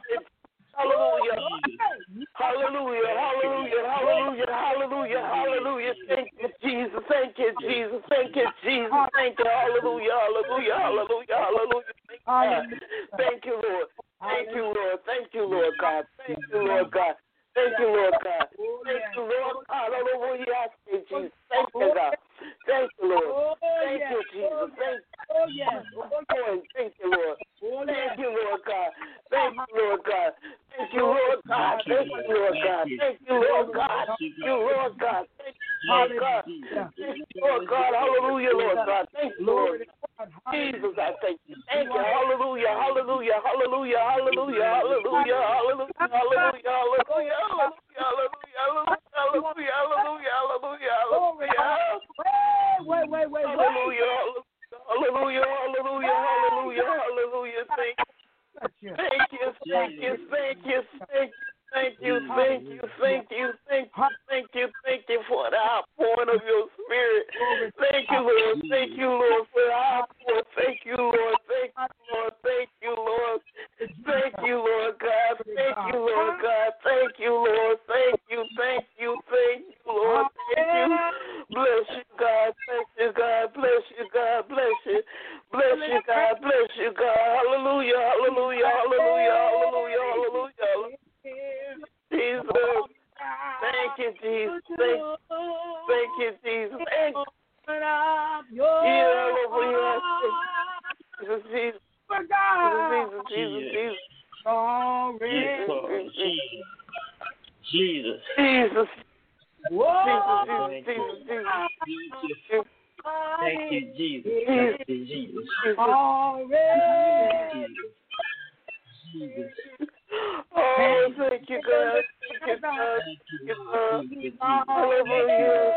Hallelujah. Hallelujah. Hallelujah. Hallelujah. Hallelujah. Hallelujah. Thank you, Jesus. Thank you, Jesus. Thank you, Jesus. Thank you. Hallelujah. Hallelujah. Hallelujah. Hallelujah. Thank you, Lord. Thank you, Lord. Thank you, Lord God. Thank you, Lord God. Thank you, Lord God. Thank you, Lord God. Hallelujah. Thank you, Jesus. Thank you, God. Thank you, Lord. Thank you, Jesus. Thank you. Thank you, Lord. Thank you, Lord God. Thank you, Lord God. Thank you, Lord God. Thank you, Lord God. Thank you, Lord God. Thank you, Lord God. Thank you, Lord God. Thank you, Lord God. Hallelujah, Lord God. Thank you, Lord. Jesus, I thank you. Thank you. Hallelujah. Hallelujah. Hallelujah. Hallelujah. Hallelujah. Hallelujah. Hallelujah. Hallelujah. Hallelujah. Hallelujah. Hallelujah. Hallelujah. Hallelujah. Wait, wait, wait, Hallelujah. Hallelujah. Hallelujah. Hallelujah. Hallelujah. Thank you. Thank you. Thank you. Thank you. Thank you. Thank you, thank you, thank you, thank you, thank you, thank you for the outpouring of your spirit. Thank you, Lord. Thank you, Lord, for the outpouring. Thank you, Lord. Thank you, Lord. Thank you, Lord. Thank you, Lord God. Thank you, Lord God. Thank you, Lord. Thank you, thank you, thank you, Lord. Thank you. Bless you, God. Bless you, God. Bless you, God. Bless you. Bless you, God. Bless you, God. Hallelujah. Hallelujah. Hallelujah. Hallelujah. Hallelujah. Jesus. Thank you, Jesus. Thank, thank you, Jesus. Thank you. Jesus, Jesus. Jesus, Jesus, Jesus. Jesus. Jesus. Jesus. Whoa. Jesus, Jesus, Jesus. Thank you, Jesus. Thank you, Jesus. Jesus. Oh, thank you, God. Thank you, God. Thank you, God. Hallelujah.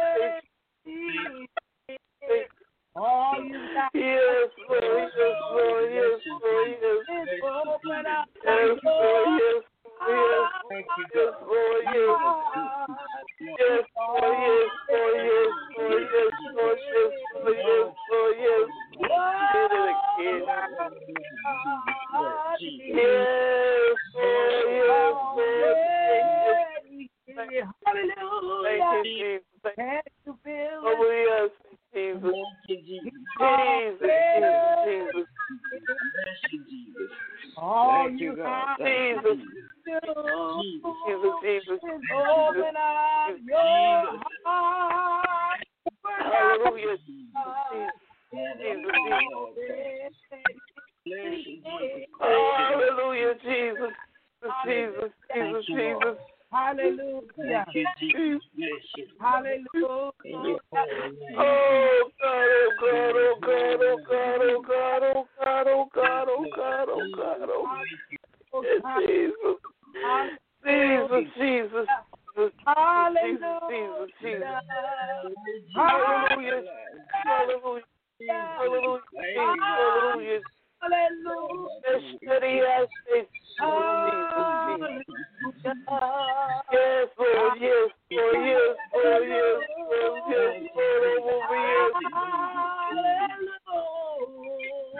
All you got yes, Lord, yes, Lord, yes, Lord, yes. Open up. Yes, Lord, yes, yes, yes, Lord, yes. Yes, Lord, yes, Lord, yes, Lord, yes, Lord, yes, Lord, yes, Lord, yes. Did it again. Yes, Lord, yes, Lord. Thank you. Hallelujah. Thank you, Jesus. Can you feel Oh, it? yes, Jesus. Jesus. Jesus, Jesus, Jesus. All Thank you, you God. have Jesus, to Jesus, do Jesus, is open up your heart. Hallelujah. Jesus, Jesus, hallelujah, Jesus, Jesus, Jesus, Jesus. Hallelujah. Hallelujah. Oh God, oh God, oh God, oh God, oh God, oh God, oh God, oh God, oh God, oh God. Jesus. Jesus, Jesus. Hallelujah. Jesus, Jesus. Hallelujah. Hallelujah. Hallelujah.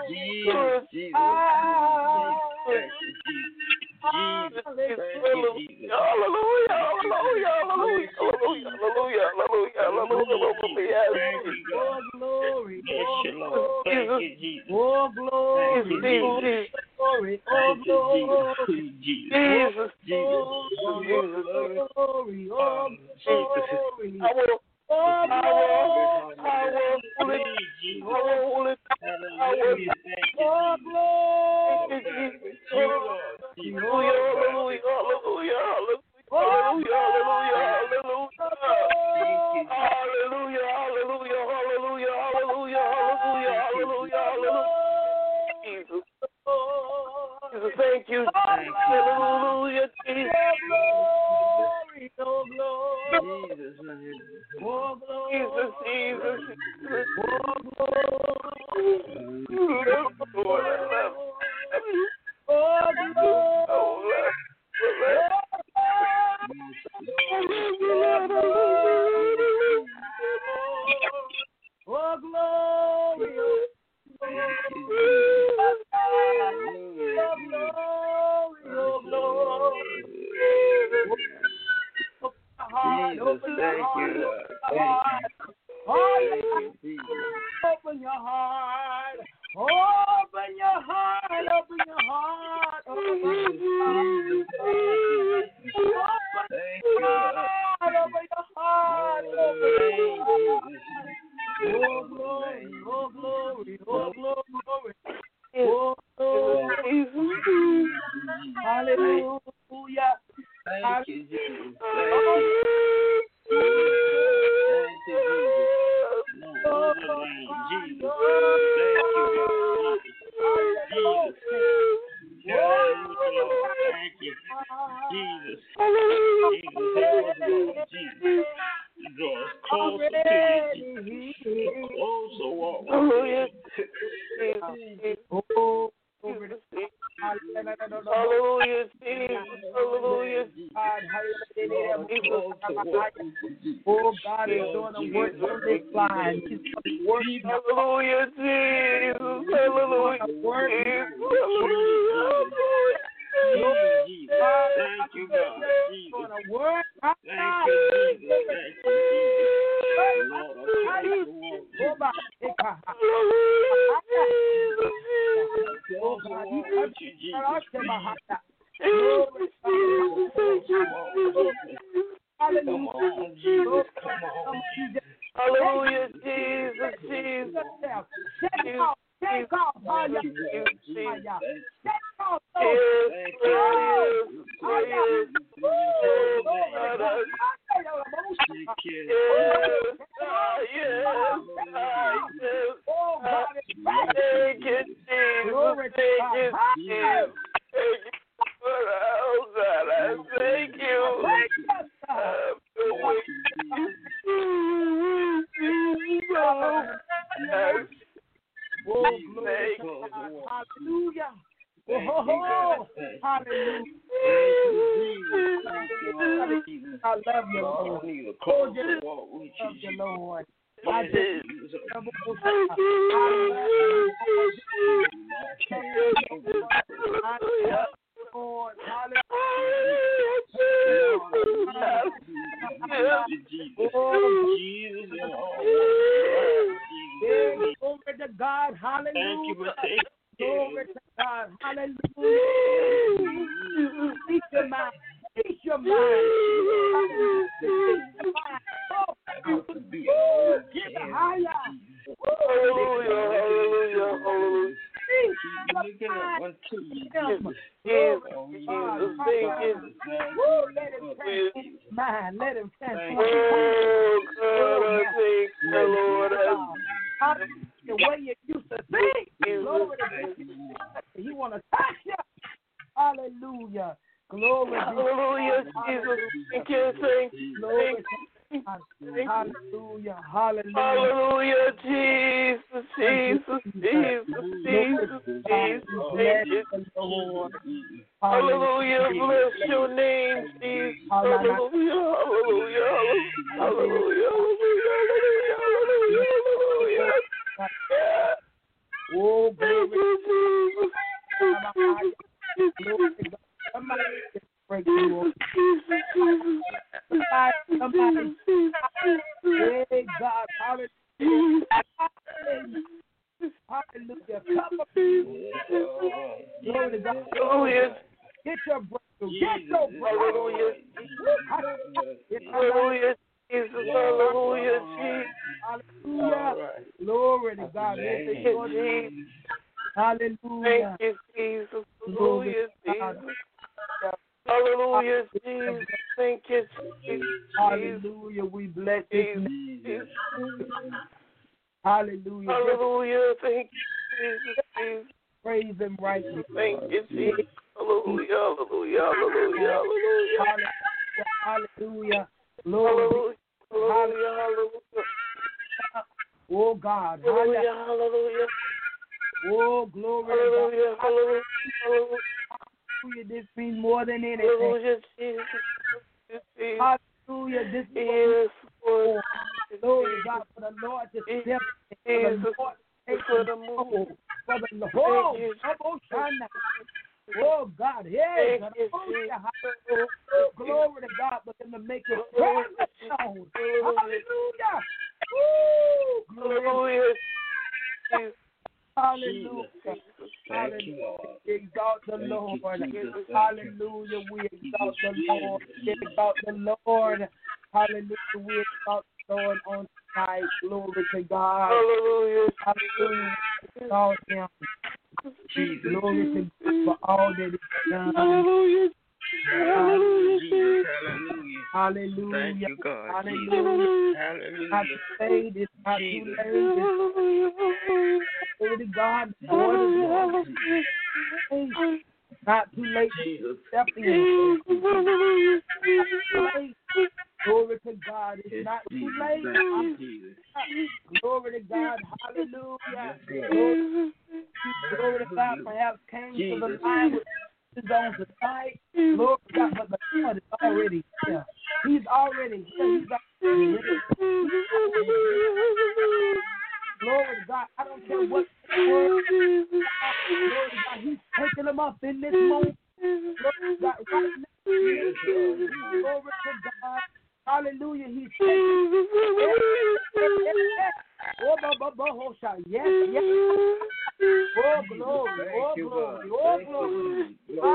Jesus, Jesus. Hallelujah, hallelujah, hallelujah, hallelujah, hallelujah, hallelujah, hallelujah. Oh, glory. Bless you, Lord. Thank you, Jesus. Oh, glory. Thank you, Glory. Oh, Thank you, glory. Jesus. Jesus, Jesus. Jesus, Glory. Oh, glory. I will, Oh, I will, I will, fully, Jesus. I will, fully, I will, Hallelujah. Thank you, Oh, Jesus. glory. hallelujah, hallelujah, hallelujah, hallelujah, hallelujah, hallelujah, hallelujah, hallelujah, hallelujah, hallelujah, hallelujah, hallelujah, hallelujah, Jesus, Jesus, thank you, hallelujah, Jesus, Glory. Oh, glory. Jesus. Oh, glory. Jesus, Jesus, Jesus, Oh, glory. Lord, I love you. Oh, glory. Oh, Lord. Oh, glory. Oh, glory. Jesus, thank you, Lord. Thank you, Jesus. Open your heart. Open your heart. Open your heart. Open your heart. Thank you, Lord. Open your heart. Oh, glory. Oh, glory. Oh, glory. Oh, glory. Hallelujah. Thank you, Jesus. Thank you. Thank you, Jesus. No other name, Jesus. Thank you, God. Jesus. Hallelujah, Lord. Thank you. Jesus. Jesus, help us, Lord. Jesus. Draw us closer to you, Jesus. Closer walk with you. Oh, hallelujah, Jesus, hallelujah, oh, God is doing a work on this line. He's doing work. hallelujah, Jesus, hallelujah, Jesus, hallelujah. Jesus. Thank you, God. Jesus. Doing a work. Thank you, Jesus. Thank you, Jesus. Lord, I pray for one. Oh, God. Oh, God, we want you, Jesus. Come on, Jesus. Come on. Hallelujah, Jesus, Jesus. Take off. Take off. Thank you, Lord. Jesus. Take off. Thank you. Thank you. Yes, ah, yes, ah, yes. Oh, God. Thank you, Jesus. Thank you, Jesus. Thank you. Oh, God, I thank you. Uh, Oh, glory to God. Hallelujah. Oh, hallelujah. I love you, Lord. Oh, just love you, Lord. I just love you, Lord. Glory to God. Hallelujah. Glory to God. Hallelujah. Teach your mind. Teach your mind. Give it higher. Hallelujah, hallelujah, hallelujah. Let him transform his mind. Let him transform his Oh, God, I thank you, Lord. I the way you used to think. Glory to God. He want to touch you. Hallelujah. Glory. Hallelujah, Jesus. Thank you, thank you. Glory to God. Hallelujah. Hallelujah. Hallelujah, Jesus, Jesus, Jesus, Jesus, Jesus. Thank you. Lord. Hallelujah, bless your name, Jesus. Hallelujah, hallelujah, hallelujah, hallelujah, hallelujah, hallelujah. Oh, glory Glory to God. Somebody just break through. Somebody, somebody. Hey, God, hallelujah. Hallelujah. Come up. Glory to God. Hallelujah. Get your breakthrough. Get your breakthrough. Hallelujah. Jesus. Hallelujah. Jesus. Hallelujah. Glory to God. Thank you, Jesus. Hallelujah. Thank you, Jesus. Hallelujah, Jesus. Hallelujah, Jesus. Thank you, Jesus. Hallelujah. We bless you. Hallelujah. Hallelujah. Thank you, Jesus. Praise him right now. Thank you, Jesus. Hallelujah. Hallelujah. Hallelujah. Hallelujah. Hallelujah. Lord. Hallelujah. Hallelujah. Oh God. Hallelujah. Hallelujah. Oh, glory hallelujah, to God. Hallelujah. Hallelujah. Hallelujah. This means more than anything. Hallelujah, Jesus. Hallelujah. This is yes, Lord. Glory to God for the Lord to step in. For the Lord to take for the move. For the Lord. Oh, God. Hey, God. Oh, glory to God. But then to make it present known. Hallelujah. Woo, glory. Hallelujah. Hallelujah. Hallelujah. We exalt the Lord. Hallelujah. We exalt the Lord. We exalt the Lord. Hallelujah. We exalt the Lord on tonight. Glory to God. Hallelujah. Hallelujah. We exalt him. Glory to God for all that is done. Hallelujah. Hallelujah. Hallelujah. Hallelujah. Thank you, God. Hallelujah. Hallelujah. Not too late. It's not too late. It's glory to God. Not too late. Step in. Glory to God. It's not too late. Glory to God. Hallelujah. Glory, glory to God. Perhaps came to the line with his own society. Glory to God. But the Lord is already here. He's already here. He's already here. Glory to God. I don't care what word. Glory to God. He's taking them up in this moment. Glory to God. Right now. Glory to God. Hallelujah. He's taking them. Oh, yes, yes. Oh, glory. Oh, glory. Oh, glory.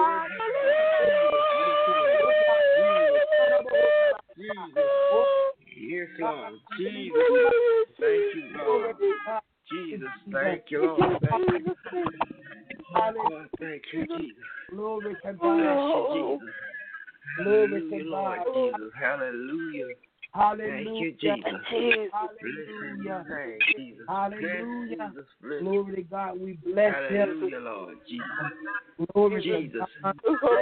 Yes, Lord. Jesus. Thank you, Lord. Jesus. Thank you, Lord. Thank you. Oh, thank you, Jesus. Glory to Bless God. you, Jesus. Glory to Lord God. Jesus. Hallelujah. Hallelujah. Thank you, Jesus. Hallelujah. Thank Jesus. Hallelujah. Jesus. Bless. Glory to God. We bless him. Hallelujah, Lord Jesus. Glory Jesus. to God.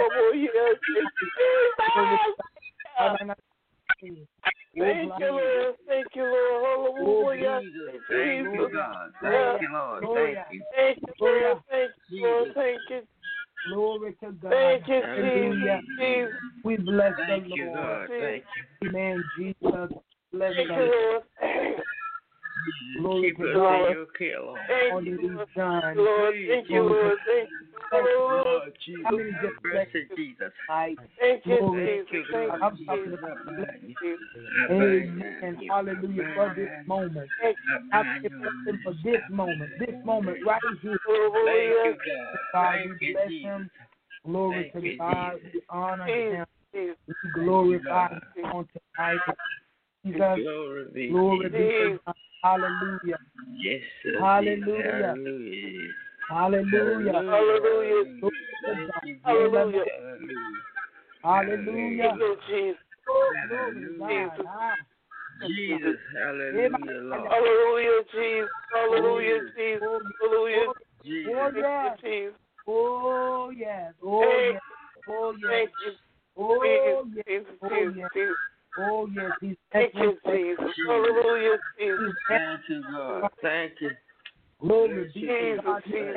Thank you, Lord. Thank you, Lord. Hallelujah. Thank you, God. Thank you, Lord. Thank you. Thank you, Lord. Thank you, Lord. Thank you. Glory to God. Thank you, Hallelujah. Jesus. We bless Thank the you, Lord. God. Thank you. Amen. Jesus. Bless Thank the you, Lord. Glory Keep to us God. in your care, Lord. All Thank that you, he's done. Lord. Thank you, Lord. Thank you, Lord. Lord Jesus. How many just bless Blessed Jesus. tonight? Thank you, Glory. Jesus. Thank Thank you, I'm you, talking Jesus. about Thank you. Amen. Hallelujah. For this moment. I'm blessing for this moment. This moment right here. Hallelujah. God, we bless him. Glory Thank to you, God. Jesus. We honor him. Jesus. We glorify him on tonight. Jesus. Glory be. Glory be to Jesus. God. Hallelujah. Yes, sir. Hallelujah. Hallelujah. Hallelujah. Hallelujah. Hallelujah. Hallelujah. Hallelujah. Thank you, Jesus. Glory to God. Ah. Jesus. Hallelujah, Lord. Hallelujah, Jesus. Hallelujah, Jesus. Hallelujah. Jesus. Oh, yes. Thank you, Jesus. Oh, yes. Oh, Thank yes. Oh, yes. Thank you. Oh, yes. Jesus, Oh, Jesus, yes. Jesus. Oh, yes. He's Thank you, excellent. Jesus. Hallelujah, Jesus. Thank you, God. Thank you. Glory be to Jesus, God. Jesus.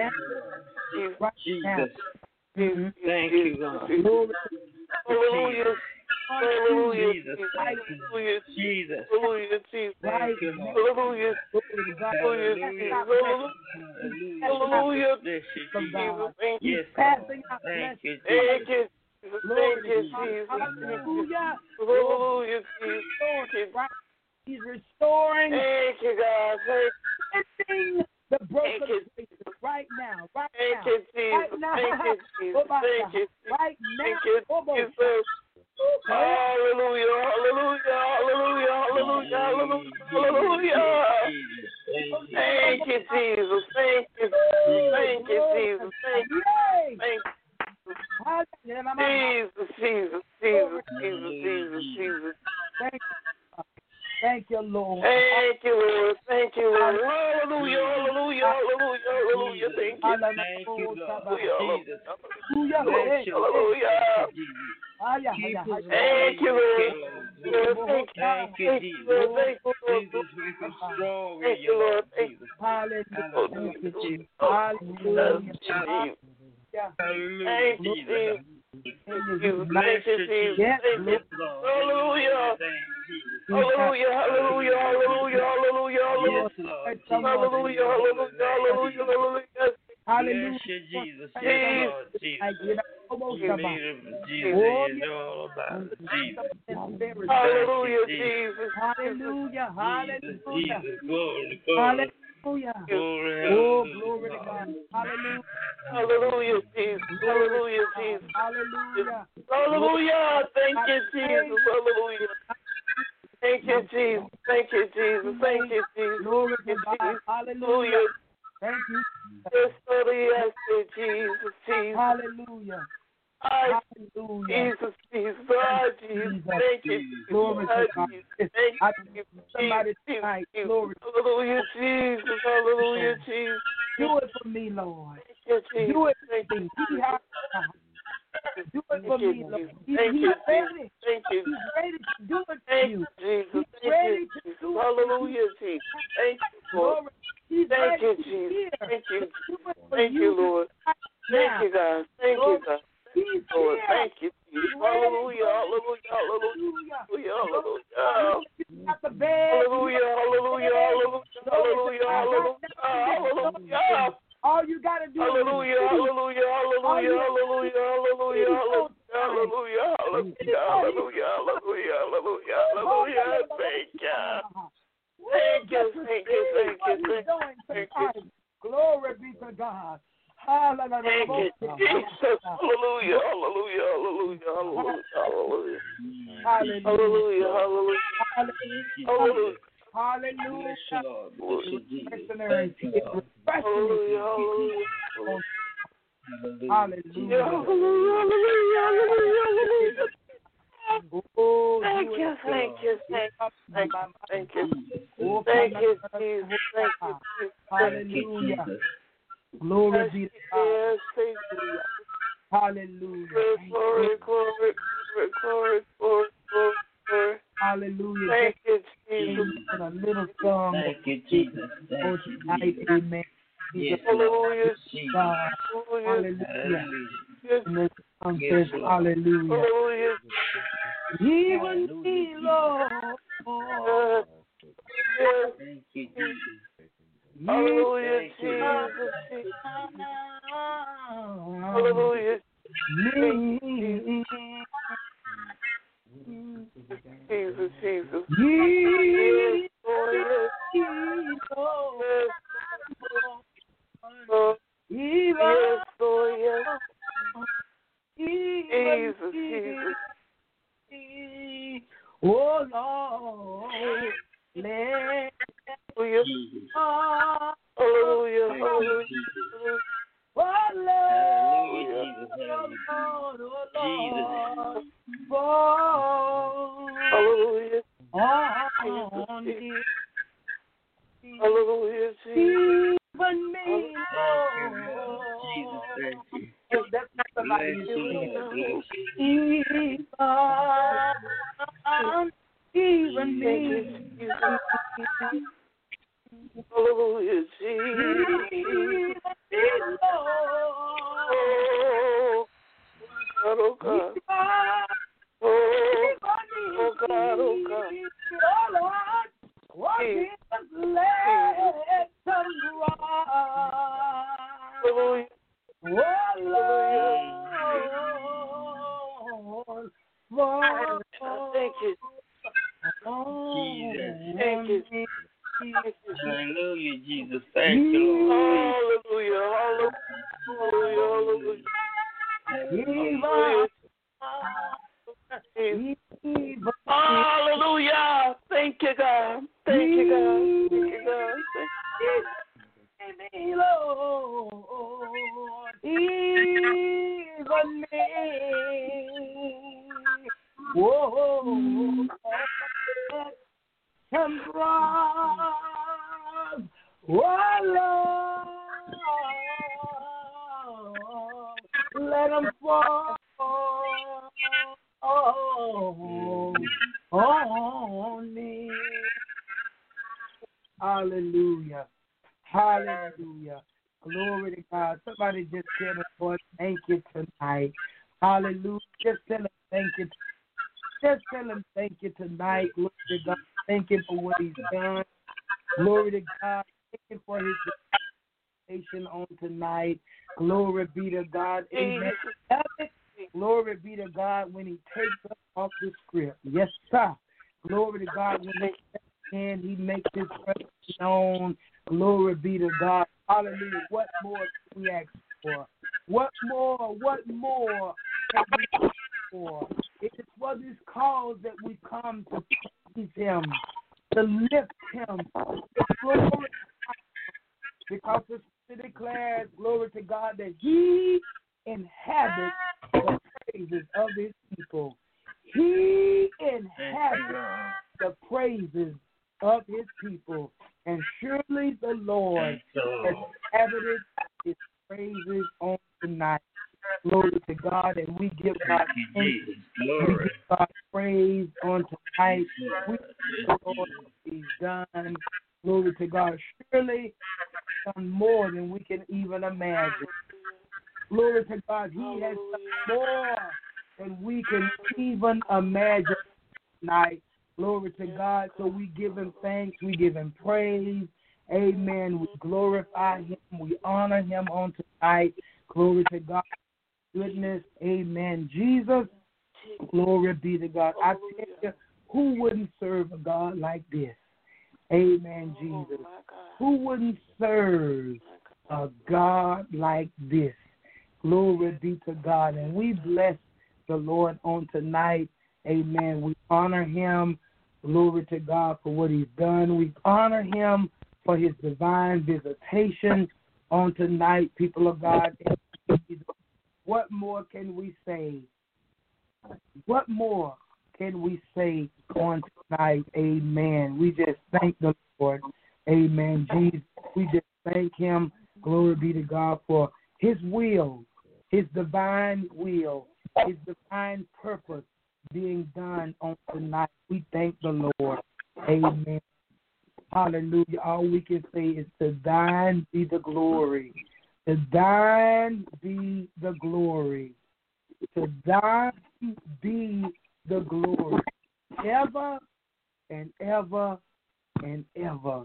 Right now. Jesus. Mhm. Thank you, God. Glory. Hallelujah. Hallelujah, Jesus. Jesus. Thank you, Hallelujah, Jesus. Hallelujah, Jesus. Thank you, Lord. Hallelujah, Hallelujah, Jesus. Hallelujah, Hallelujah, Bless you, From Jesus. God. Yes, He's Lord. passing out Thank you, thank Jesus. you, Jesus. Glory Thank to you, God. Jesus. Hallelujah. Hallelujah, Jesus. Lord, right. He's restoring Thank you, God. Thank everything the broken Thank you. places right now. Right Thank now. you, Jesus. Right now. Thank you, Jesus. Thank you. Right Thank now. you, Almost. Jesus. Hallelujah, hallelujah, hallelujah, hallelujah, hallelujah, hallelujah. Thank you, Jesus. Thank you. Thank you, Jesus. Thank you. Thank you. Jesus, Jesus, Jesus, Jesus, Jesus, Jesus. Thank you. Thank you, Lord. Thank you, Lord. Thank you, Lord. Hallelujah, hallelujah, hallelujah, hallelujah. Thank you. Thank you, Lord. Jesus. Hallelujah. Bless you. Hallelujah. Keep us Thank you, Lord. Lord. Thank you, Jesus. Thank you, Lord. Jesus, make us strong in Thank you, you, Lord. Lord Thank Jesus. Hallelujah. Hallelujah, Jesus. Hallelujah. Hallelujah, Thank you, Jesus. Jesus. Thank you, Bless thank you, you, Jesus. Yes, Thank you. Lord. Hallelujah. Thank you, Jesus. Hallelujah, hallelujah, hallelujah, hallelujah, hallelujah. Yes, Lord. Hallelujah, hallelujah, hallelujah, hallelujah. Hallelujah. Bless you, Jesus. Yes, Jesus. Lord. Jesus. I get almost You about. made it, Jesus. Oh, You know all about it. Jesus. Hallelujah, Thank you, Jesus. Hallelujah. Jesus, Hallelujah. Jesus. Glory, glory. Hallelujah. Glory, Oh, hallelujah. glory to God. Hallelujah. Hallelujah, Jesus. Hallelujah, Jesus. Hallelujah. Hallelujah. Thank you, Jesus. Hallelujah. Thank you, Jesus. Thank you, Jesus. Thank you, Jesus. Glory to Thank you, God. Jesus. Hallelujah. Thank you. Yes, Lord, yes, Lord, Jesus, Jesus. Hallelujah. I, Hallelujah. Jesus, Jesus, oh, Jesus. Thank you, Jesus. Glory Oh, to God. Jesus. Thank I you, somebody Jesus. tonight. Jesus. Glory. Hallelujah, Jesus. Hallelujah, Jesus. Do it for me, Lord. Thank you, Jesus. Do it Thank for you, me. He has Do it for Thank you, me, Lord. Jesus. He, Thank he's you, ready. Thank you. He's ready to do it for Thank you. you, Jesus. He's Thank ready you, to Jesus. do it. Hallelujah, Jesus. Thank you, Lord. Glory. He's Thank ready you, to Jesus. hear. Thank you. To do it for Thank you, Lord. Thank now. you, God. Thank you, God. He's Lord, here. thank you, Jesus. Hallelujah, hallelujah, hallelujah, hallelujah, At the bed. hallelujah, hallelujah, hallelujah, hallelujah, hallelujah, hallelujah. All you got to do Hallelujah, is hallelujah, hallelujah, hallelujah, hallelujah, hallelujah, hallelujah, hallelujah, hallelujah, hallelujah, hallelujah. Thank you. Thank you, thank you, thank you, thank you. Glory be to God. Hallelujah. Thank you, Jesus. Hallelujah, hallelujah, hallelujah, hallelujah, hallelujah. Hallelujah. Hallelujah, hallelujah. Hallelujah. Hallelujah. Hallelujah, Hallelujah. hallelujah. Hallelujah. Hallelujah, hallelujah, hallelujah. Oh, thank you, thank you, thank you, thank you, thank you, thank you, Jesus, thank you, Jesus. Hallelujah. Glory be to God. Hallelujah. Glory, glory, glory, glory, glory, glory. Hallelujah. Thank you, Jesus. And a little song. Thank you, Jesus. Thank you, tonight, amen. Yes, Hallelujah. God. Hallelujah. Hallelujah. And the song says, hallelujah. Hallelujah. Even me, Lord. Yes. Thank you, Jesus. Hallelujah, Thank you, Jesus. Hallelujah. Me. Jesus, Jesus. Yes, Lord, yes. Lord. Lord, Even yes, Lord, yes. Jesus, Jesus, Jesus. Oh Lord, let Hallelujah. us Hallelujah. Hallelujah. oh Hallelujah, Lord, Jesus. oh Lord, fall Hallelujah. on me. Hallelujah, Jesus. Even me, Lord. Jesus, thank you. Oh, that's not somebody Bless you you, sing. Lord. Even, even Thank you, me. Jesus. Hallelujah, Jesus. Even me, Lord. Oh, God, oh God. Oh, Lord, Lord, thank you. Jesus. Thank you. Hallelujah, Jesus. Thank you, Lord. Hallelujah. Hallelujah. Hallelujah. Hallelujah. Hallelujah. Thank you, God. Thank you, God. Thank you, God. Thank you, Lord. Even me. Whoa. Can rise. Oh, Lord. Let them fall. Oh, on me. Hallelujah. Hallelujah. Glory to God. Somebody just tell the Lord thank you tonight. Hallelujah. Just tell him thank you. Just tell him thank you tonight. Glory to God. Thank him for what he's done. Glory to God. Thank him for his dedication on tonight. Glory be to God. Amen. Glory be to God when he takes us off the script. Yes, sir. Glory to God when he and he makes his presence known. Glory be to God. Hallelujah. What more can we ask for? What more? What more can we ask for? It is for this cause that we come to praise him, to lift him, to glorify him, because the Scripture declares, glory to God, that he inhabits the praises of his people. He inhabits the praises of his people. And surely the Lord has inhabited his praises on tonight. Glory to God, and we give God thanks. We give God praise on tonight. We give the Lord what he's done. Glory to God. Surely he's done more than we can even imagine. Glory to God. He has done more than we can even imagine tonight. Glory to God. So we give him thanks. We give him praise. Amen. We glorify him. We honor him on tonight. Glory to God. Goodness. Amen. Jesus. Glory be to God. I tell you, who wouldn't serve a God like this? Amen, Jesus. Who wouldn't serve a God like this? Glory be to God. And we bless the Lord on tonight. Amen. We honor him. Glory to God for what he's done. We honor him for his divine visitation on tonight, people of God. What more can we say? What more can we say on tonight? Amen. We just thank the Lord. Amen. Jesus, we just thank him. Glory be to God for his will, his divine will, his divine purpose being done on tonight. We thank the Lord. Amen. Hallelujah. All we can say is to thine be the glory. To thine be the glory. To thine be the glory. Ever and ever and ever.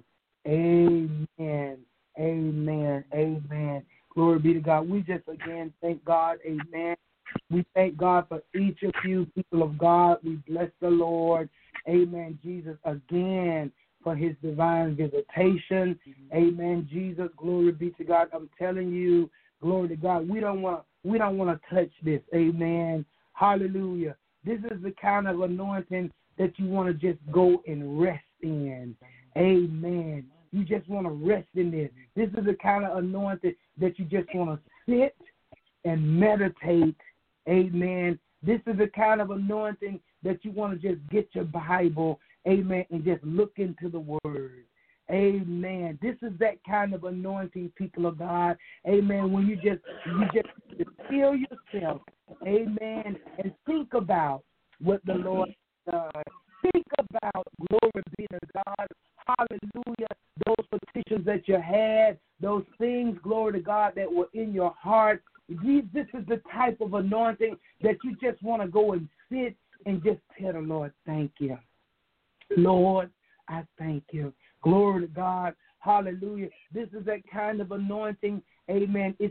Amen. Amen. Amen. Glory be to God. We just again thank God. Amen. We thank God for each of you, people of God. We bless the Lord. Amen. Jesus, again, for his divine visitation. Amen. Jesus, glory be to God. I'm telling you, glory to God. We don't want we don't want to touch this. Amen. Hallelujah. This is the kind of anointing that you want to just go and rest in. Amen. You just want to rest in this. This is the kind of anointing that you just want to sit and meditate. Amen. This is the kind of anointing that you want to just get your Bible, amen, and just look into the Word. Amen. This is that kind of anointing, people of God. Amen. When you just you just feel yourself, amen, and think about what the Lord does. Think about, glory be to God, hallelujah, those petitions that you had, those things, glory to God, that were in your heart. This is the type of anointing that you just want to go and sit and just tell the Lord, thank you. Lord, I thank you. Glory to God. Hallelujah. This is that kind of anointing. Amen. It's that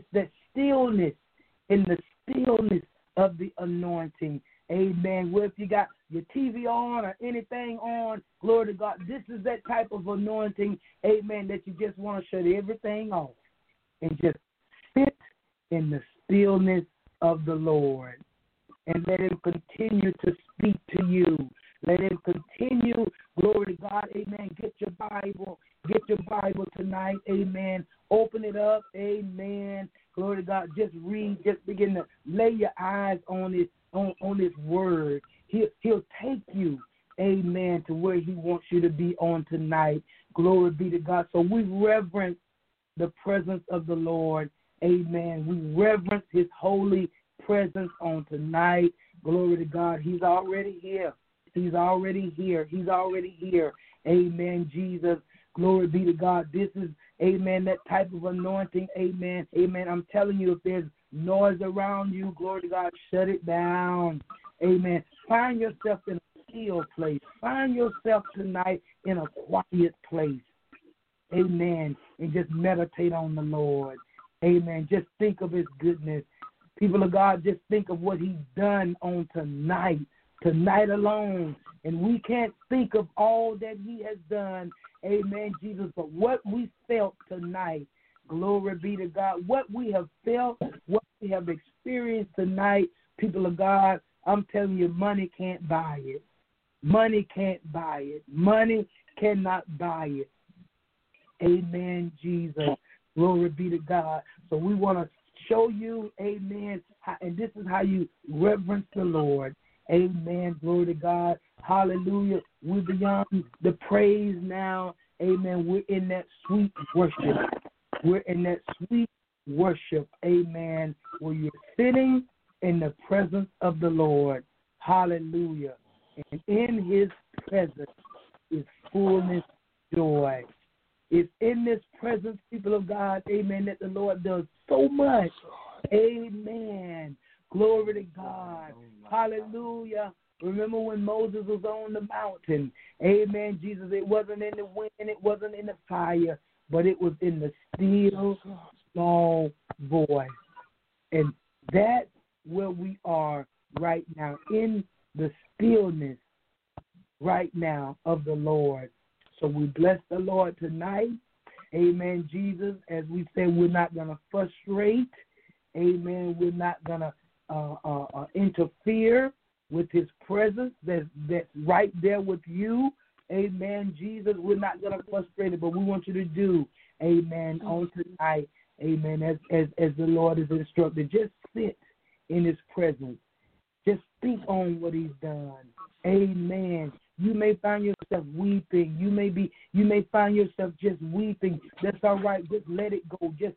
stillness, in the stillness of the anointing. Amen. Well, if you got your T V on or anything on, glory to God, this is that type of anointing, amen, that you just want to shut everything off and just sit in the stillness of the Lord and let him continue to speak to you. Let him continue, glory to God, amen. Get your Bible, get your Bible tonight, amen. Open it up, amen. Glory to God, just read, just begin to lay your eyes on it. On, on his word. He'll, he'll take you, amen, to where he wants you to be on tonight. Glory be to God. So we reverence the presence of the Lord, amen. We reverence his holy presence on tonight. Glory to God. He's already here. He's already here. He's already here. Amen, Jesus. Glory be to God. This is, amen, that type of anointing, amen. Amen. I'm telling you, if there's noise around you, glory to God, shut it down. Amen. Find yourself in a still place. Find yourself tonight in a quiet place. Amen. And just meditate on the Lord. Amen. Just think of his goodness. People of God, just think of what he's done on tonight, tonight alone. And we can't think of all that he has done. Amen, Jesus. But what we felt tonight, glory be to God. What we have felt, what we have experienced tonight, people of God, I'm telling you, money can't buy it. Money can't buy it. Money cannot buy it. Amen, Jesus. Glory be to God. So we want to show you, amen, how, and this is how you reverence the Lord. Amen. Glory to God. Hallelujah. We're beyond the praise now. Amen. We're in that sweet worship. We're in that sweet worship, amen, where you're sitting in the presence of the Lord. Hallelujah. And in his presence is fullness of joy. It's in this presence, people of God, amen, that the Lord does so much. Amen. Glory to God. Hallelujah. Remember when Moses was on the mountain. Amen, Jesus. It wasn't in the wind. It wasn't in the fire. But it was in the still, small voice. And that's where we are right now, in the stillness right now of the Lord. So we bless the Lord tonight. Amen, Jesus. As we said, we're not going to frustrate. Amen. We're not going to uh, uh, uh, interfere with his presence that's, that's right there with you. Amen, Jesus. We're not going to frustrate it, but we want you to do, amen, on tonight, amen, as, as, as the Lord is instructed. Just sit in his presence. Just think on what he's done. Amen. You may find yourself weeping. You may be. You may find yourself just weeping. That's all right. Just let it go. Just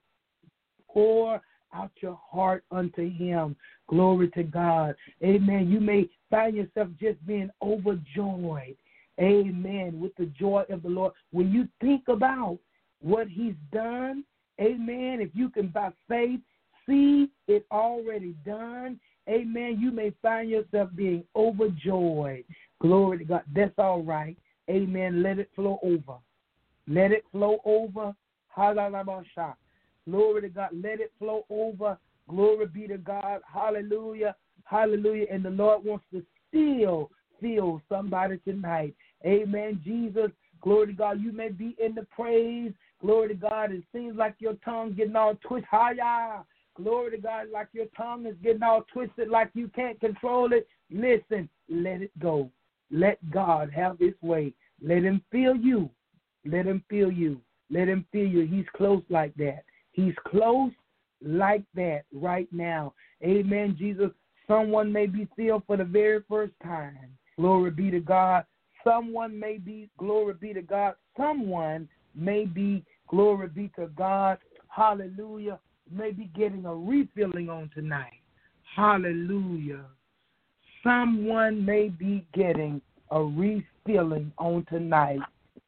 pour out your heart unto him. Glory to God. Amen. You may find yourself just being overjoyed. Amen. With the joy of the Lord. When you think about what he's done, amen, if you can by faith see it already done, amen, you may find yourself being overjoyed. Glory to God. That's all right. Amen. Let it flow over. Let it flow over. Hallelujah. Glory to God. Let it flow over. Glory be to God. Hallelujah. Hallelujah. And the Lord wants to still feel somebody tonight. Amen. Jesus. Glory to God. You may be in the praise. Glory to God. It seems like your tongue getting all twisted. Hiya. Glory to God. Like your tongue is getting all twisted, like you can't control it. Listen. Let it go. Let God have his way. Let him feel you. Let him feel you. Let him feel you. He's close like that. He's close like that right now. Amen, Jesus. Someone may be filled for the very first time. Glory be to God. Someone may be, glory be to God. Someone may be, glory be to God. Hallelujah. May be getting a refilling on tonight. Hallelujah. Someone may be getting a refilling on tonight.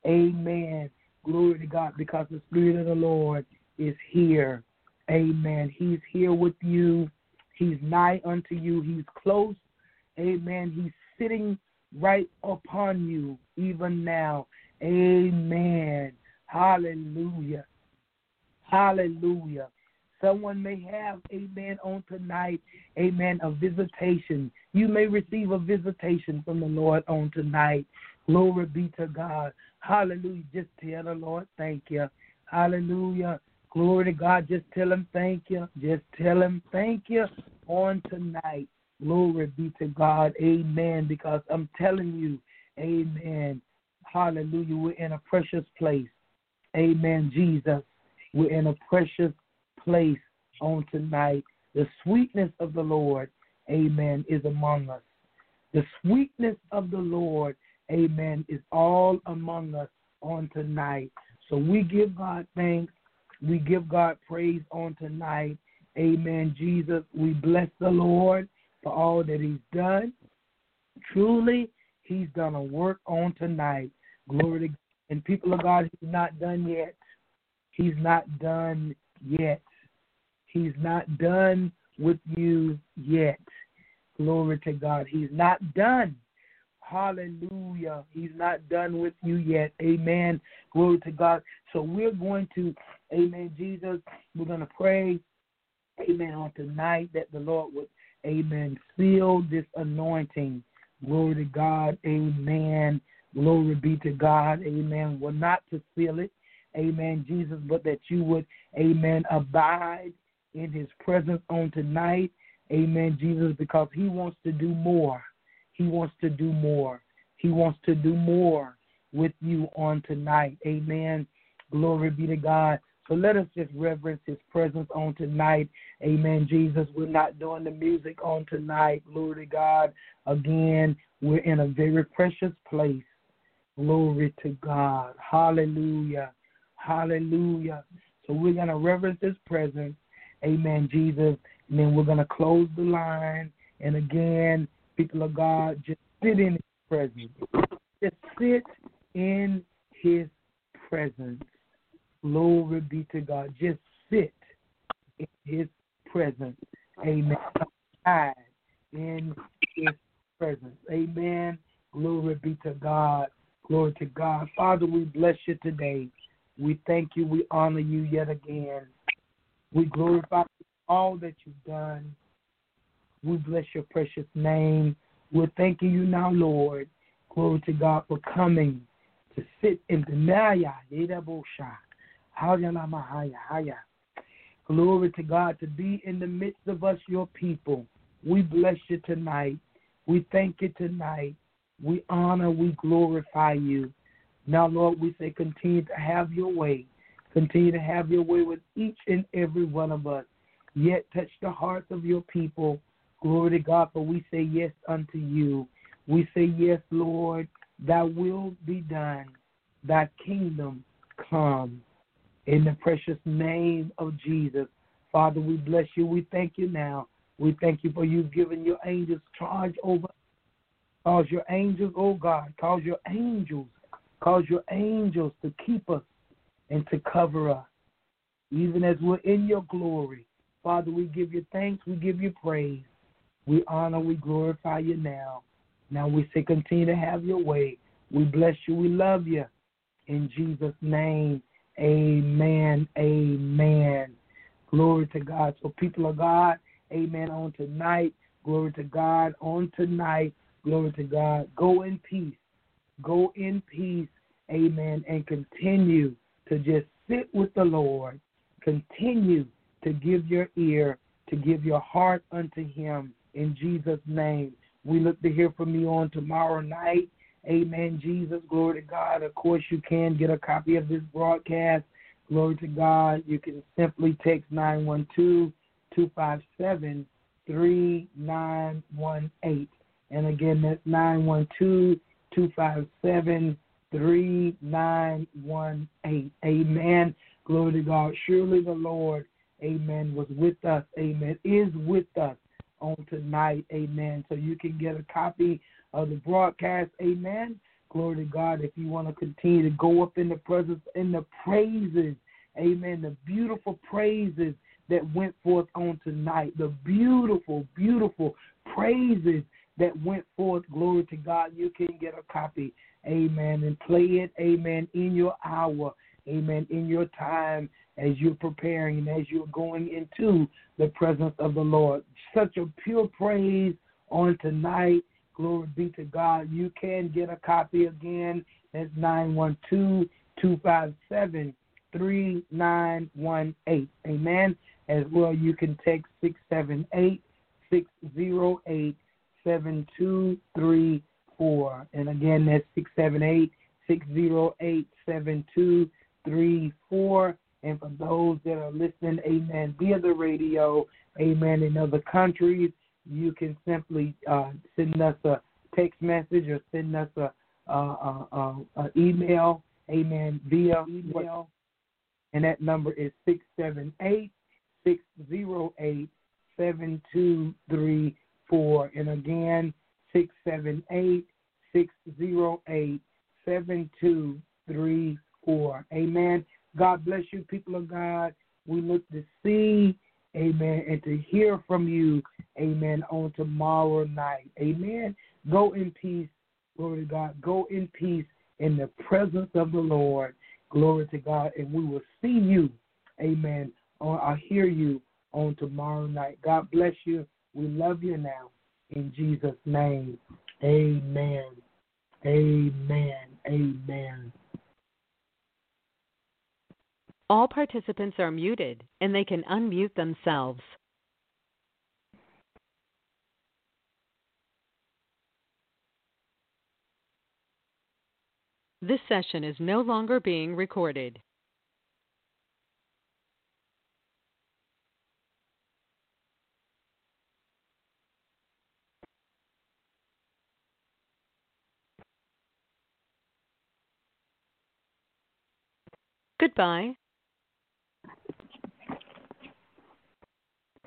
Amen. Glory to God, because the Spirit of the Lord is here. Amen. He's here with you. He's nigh unto you. He's close. Amen. He's sitting right upon you even now. Amen. Hallelujah. Hallelujah. Someone may have, amen, on tonight, amen, a visitation. You may receive a visitation from the Lord on tonight. Glory be to God. Hallelujah. Just tell the Lord thank you. Hallelujah. Glory to God. Just tell him thank you. Just tell him thank you on tonight. Glory be to God. Amen. Because I'm telling you, amen. Hallelujah. We're in a precious place. Amen, Jesus. We're in a precious place on tonight. The sweetness of the Lord, amen, is among us. The sweetness of the Lord, amen, is all among us on tonight. So we give God thanks. We give God praise on tonight. Amen, Jesus. We bless the Lord for all that he's done. Truly, he's done a work on tonight. Glory to God. And people of God, he's not done yet. He's not done yet. He's not done with you yet. Glory to God. He's not done. Hallelujah. He's not done with you yet. Amen. Glory to God. So we're going to, amen, Jesus, we're going to pray, amen, on tonight that the Lord would, amen, seal this anointing. Glory to God. Amen. Glory be to God. Amen. Well, not to seal it. Amen, Jesus, but that you would, amen, abide in his presence on tonight. Amen, Jesus, because he wants to do more. He wants to do more. He wants to do more with you on tonight. Amen. Glory be to God. So let us just reverence his presence on tonight. Amen, Jesus. We're not doing the music on tonight. Glory to God. Again, we're in a very precious place. Glory to God. Hallelujah. Hallelujah. So we're going to reverence his presence. Amen, Jesus. And then we're going to close the line. And again, people of God, just sit in his presence. Just sit in his presence. Glory be to God. Just sit in his presence. Amen. Abide in his presence. Amen. Glory be to God. Glory to God. Father, we bless you today. We thank you. We honor you yet again. We glorify all that you've done. We bless your precious name. We're thanking you now, Lord. Glory to God for coming to sit in the Naya. Glory to God to be in the midst of us, your people. We bless you tonight. We thank you tonight. We honor, we glorify you. Now, Lord, we say continue to have your way. Continue to have your way with each and every one of us. Yet touch the hearts of your people. Glory to God, for we say yes unto you. We say yes, Lord, thy will be done. Thy kingdom come. In the precious name of Jesus. Father, we bless you. We thank you now. We thank you for you've given your angels charge over us. Cause your angels, oh God, cause your angels, cause your angels to keep us and to cover us, even as we're in your glory. Father, we give you thanks, we give you praise. We honor, we glorify you now. Now we say continue to have your way. We bless you, we love you. In Jesus' name, amen, amen. Glory to God. So people of God, amen, on tonight, glory to God, on tonight, glory to God. Go in peace. Go in peace, amen, and continue to just sit with the Lord. Continue to give your ear, to give your heart unto him in Jesus' name. We look to hear from you on tomorrow night. Amen, Jesus. Glory to God. Of course, you can get a copy of this broadcast. Glory to God. You can simply text nine one two, two five seven, three nine one eight. And again, that's nine one two, two five seven, three nine one eight. Amen. Glory to God. Surely the Lord, amen, was with us. Amen. Is with us on tonight. Amen. So you can get a copy of the broadcast. Amen. Glory to God. If you want to continue to go up in the presence, in the praises. Amen. The beautiful praises that went forth on tonight. The beautiful, beautiful praises that went forth, glory to God, you can get a copy, amen, and play it, amen, in your hour, amen, in your time, as you're preparing and as you're going into the presence of the Lord. Such a pure praise on tonight. Glory be to God. You can get a copy again. That's nine one two, two five seven, three nine one eight. Amen. As well, you can text six seven eight, six zero eight, seven two three four. And again, that's six seven eight, six zero eight, seven two three four. And for those that are listening, amen, via the radio, amen, in other countries, you can simply uh, send us a text message or send us a, a, a, a, a email, amen, via email. And that number is six seven eight, six zero eight, seven two three four. And again, six seven eight, six zero eight, seven two three four. Amen. God bless you, people of God. We look to see, amen, and to hear from you, amen, on tomorrow night. Amen. Go in peace, glory to God. Go in peace in the presence of the Lord. Glory to God. And we will see you, amen, or I'll hear you on tomorrow night. God bless you. We love you now. In Jesus' name, amen. Amen. Amen. All participants are muted, and they can unmute themselves. This session is no longer being recorded. Goodbye.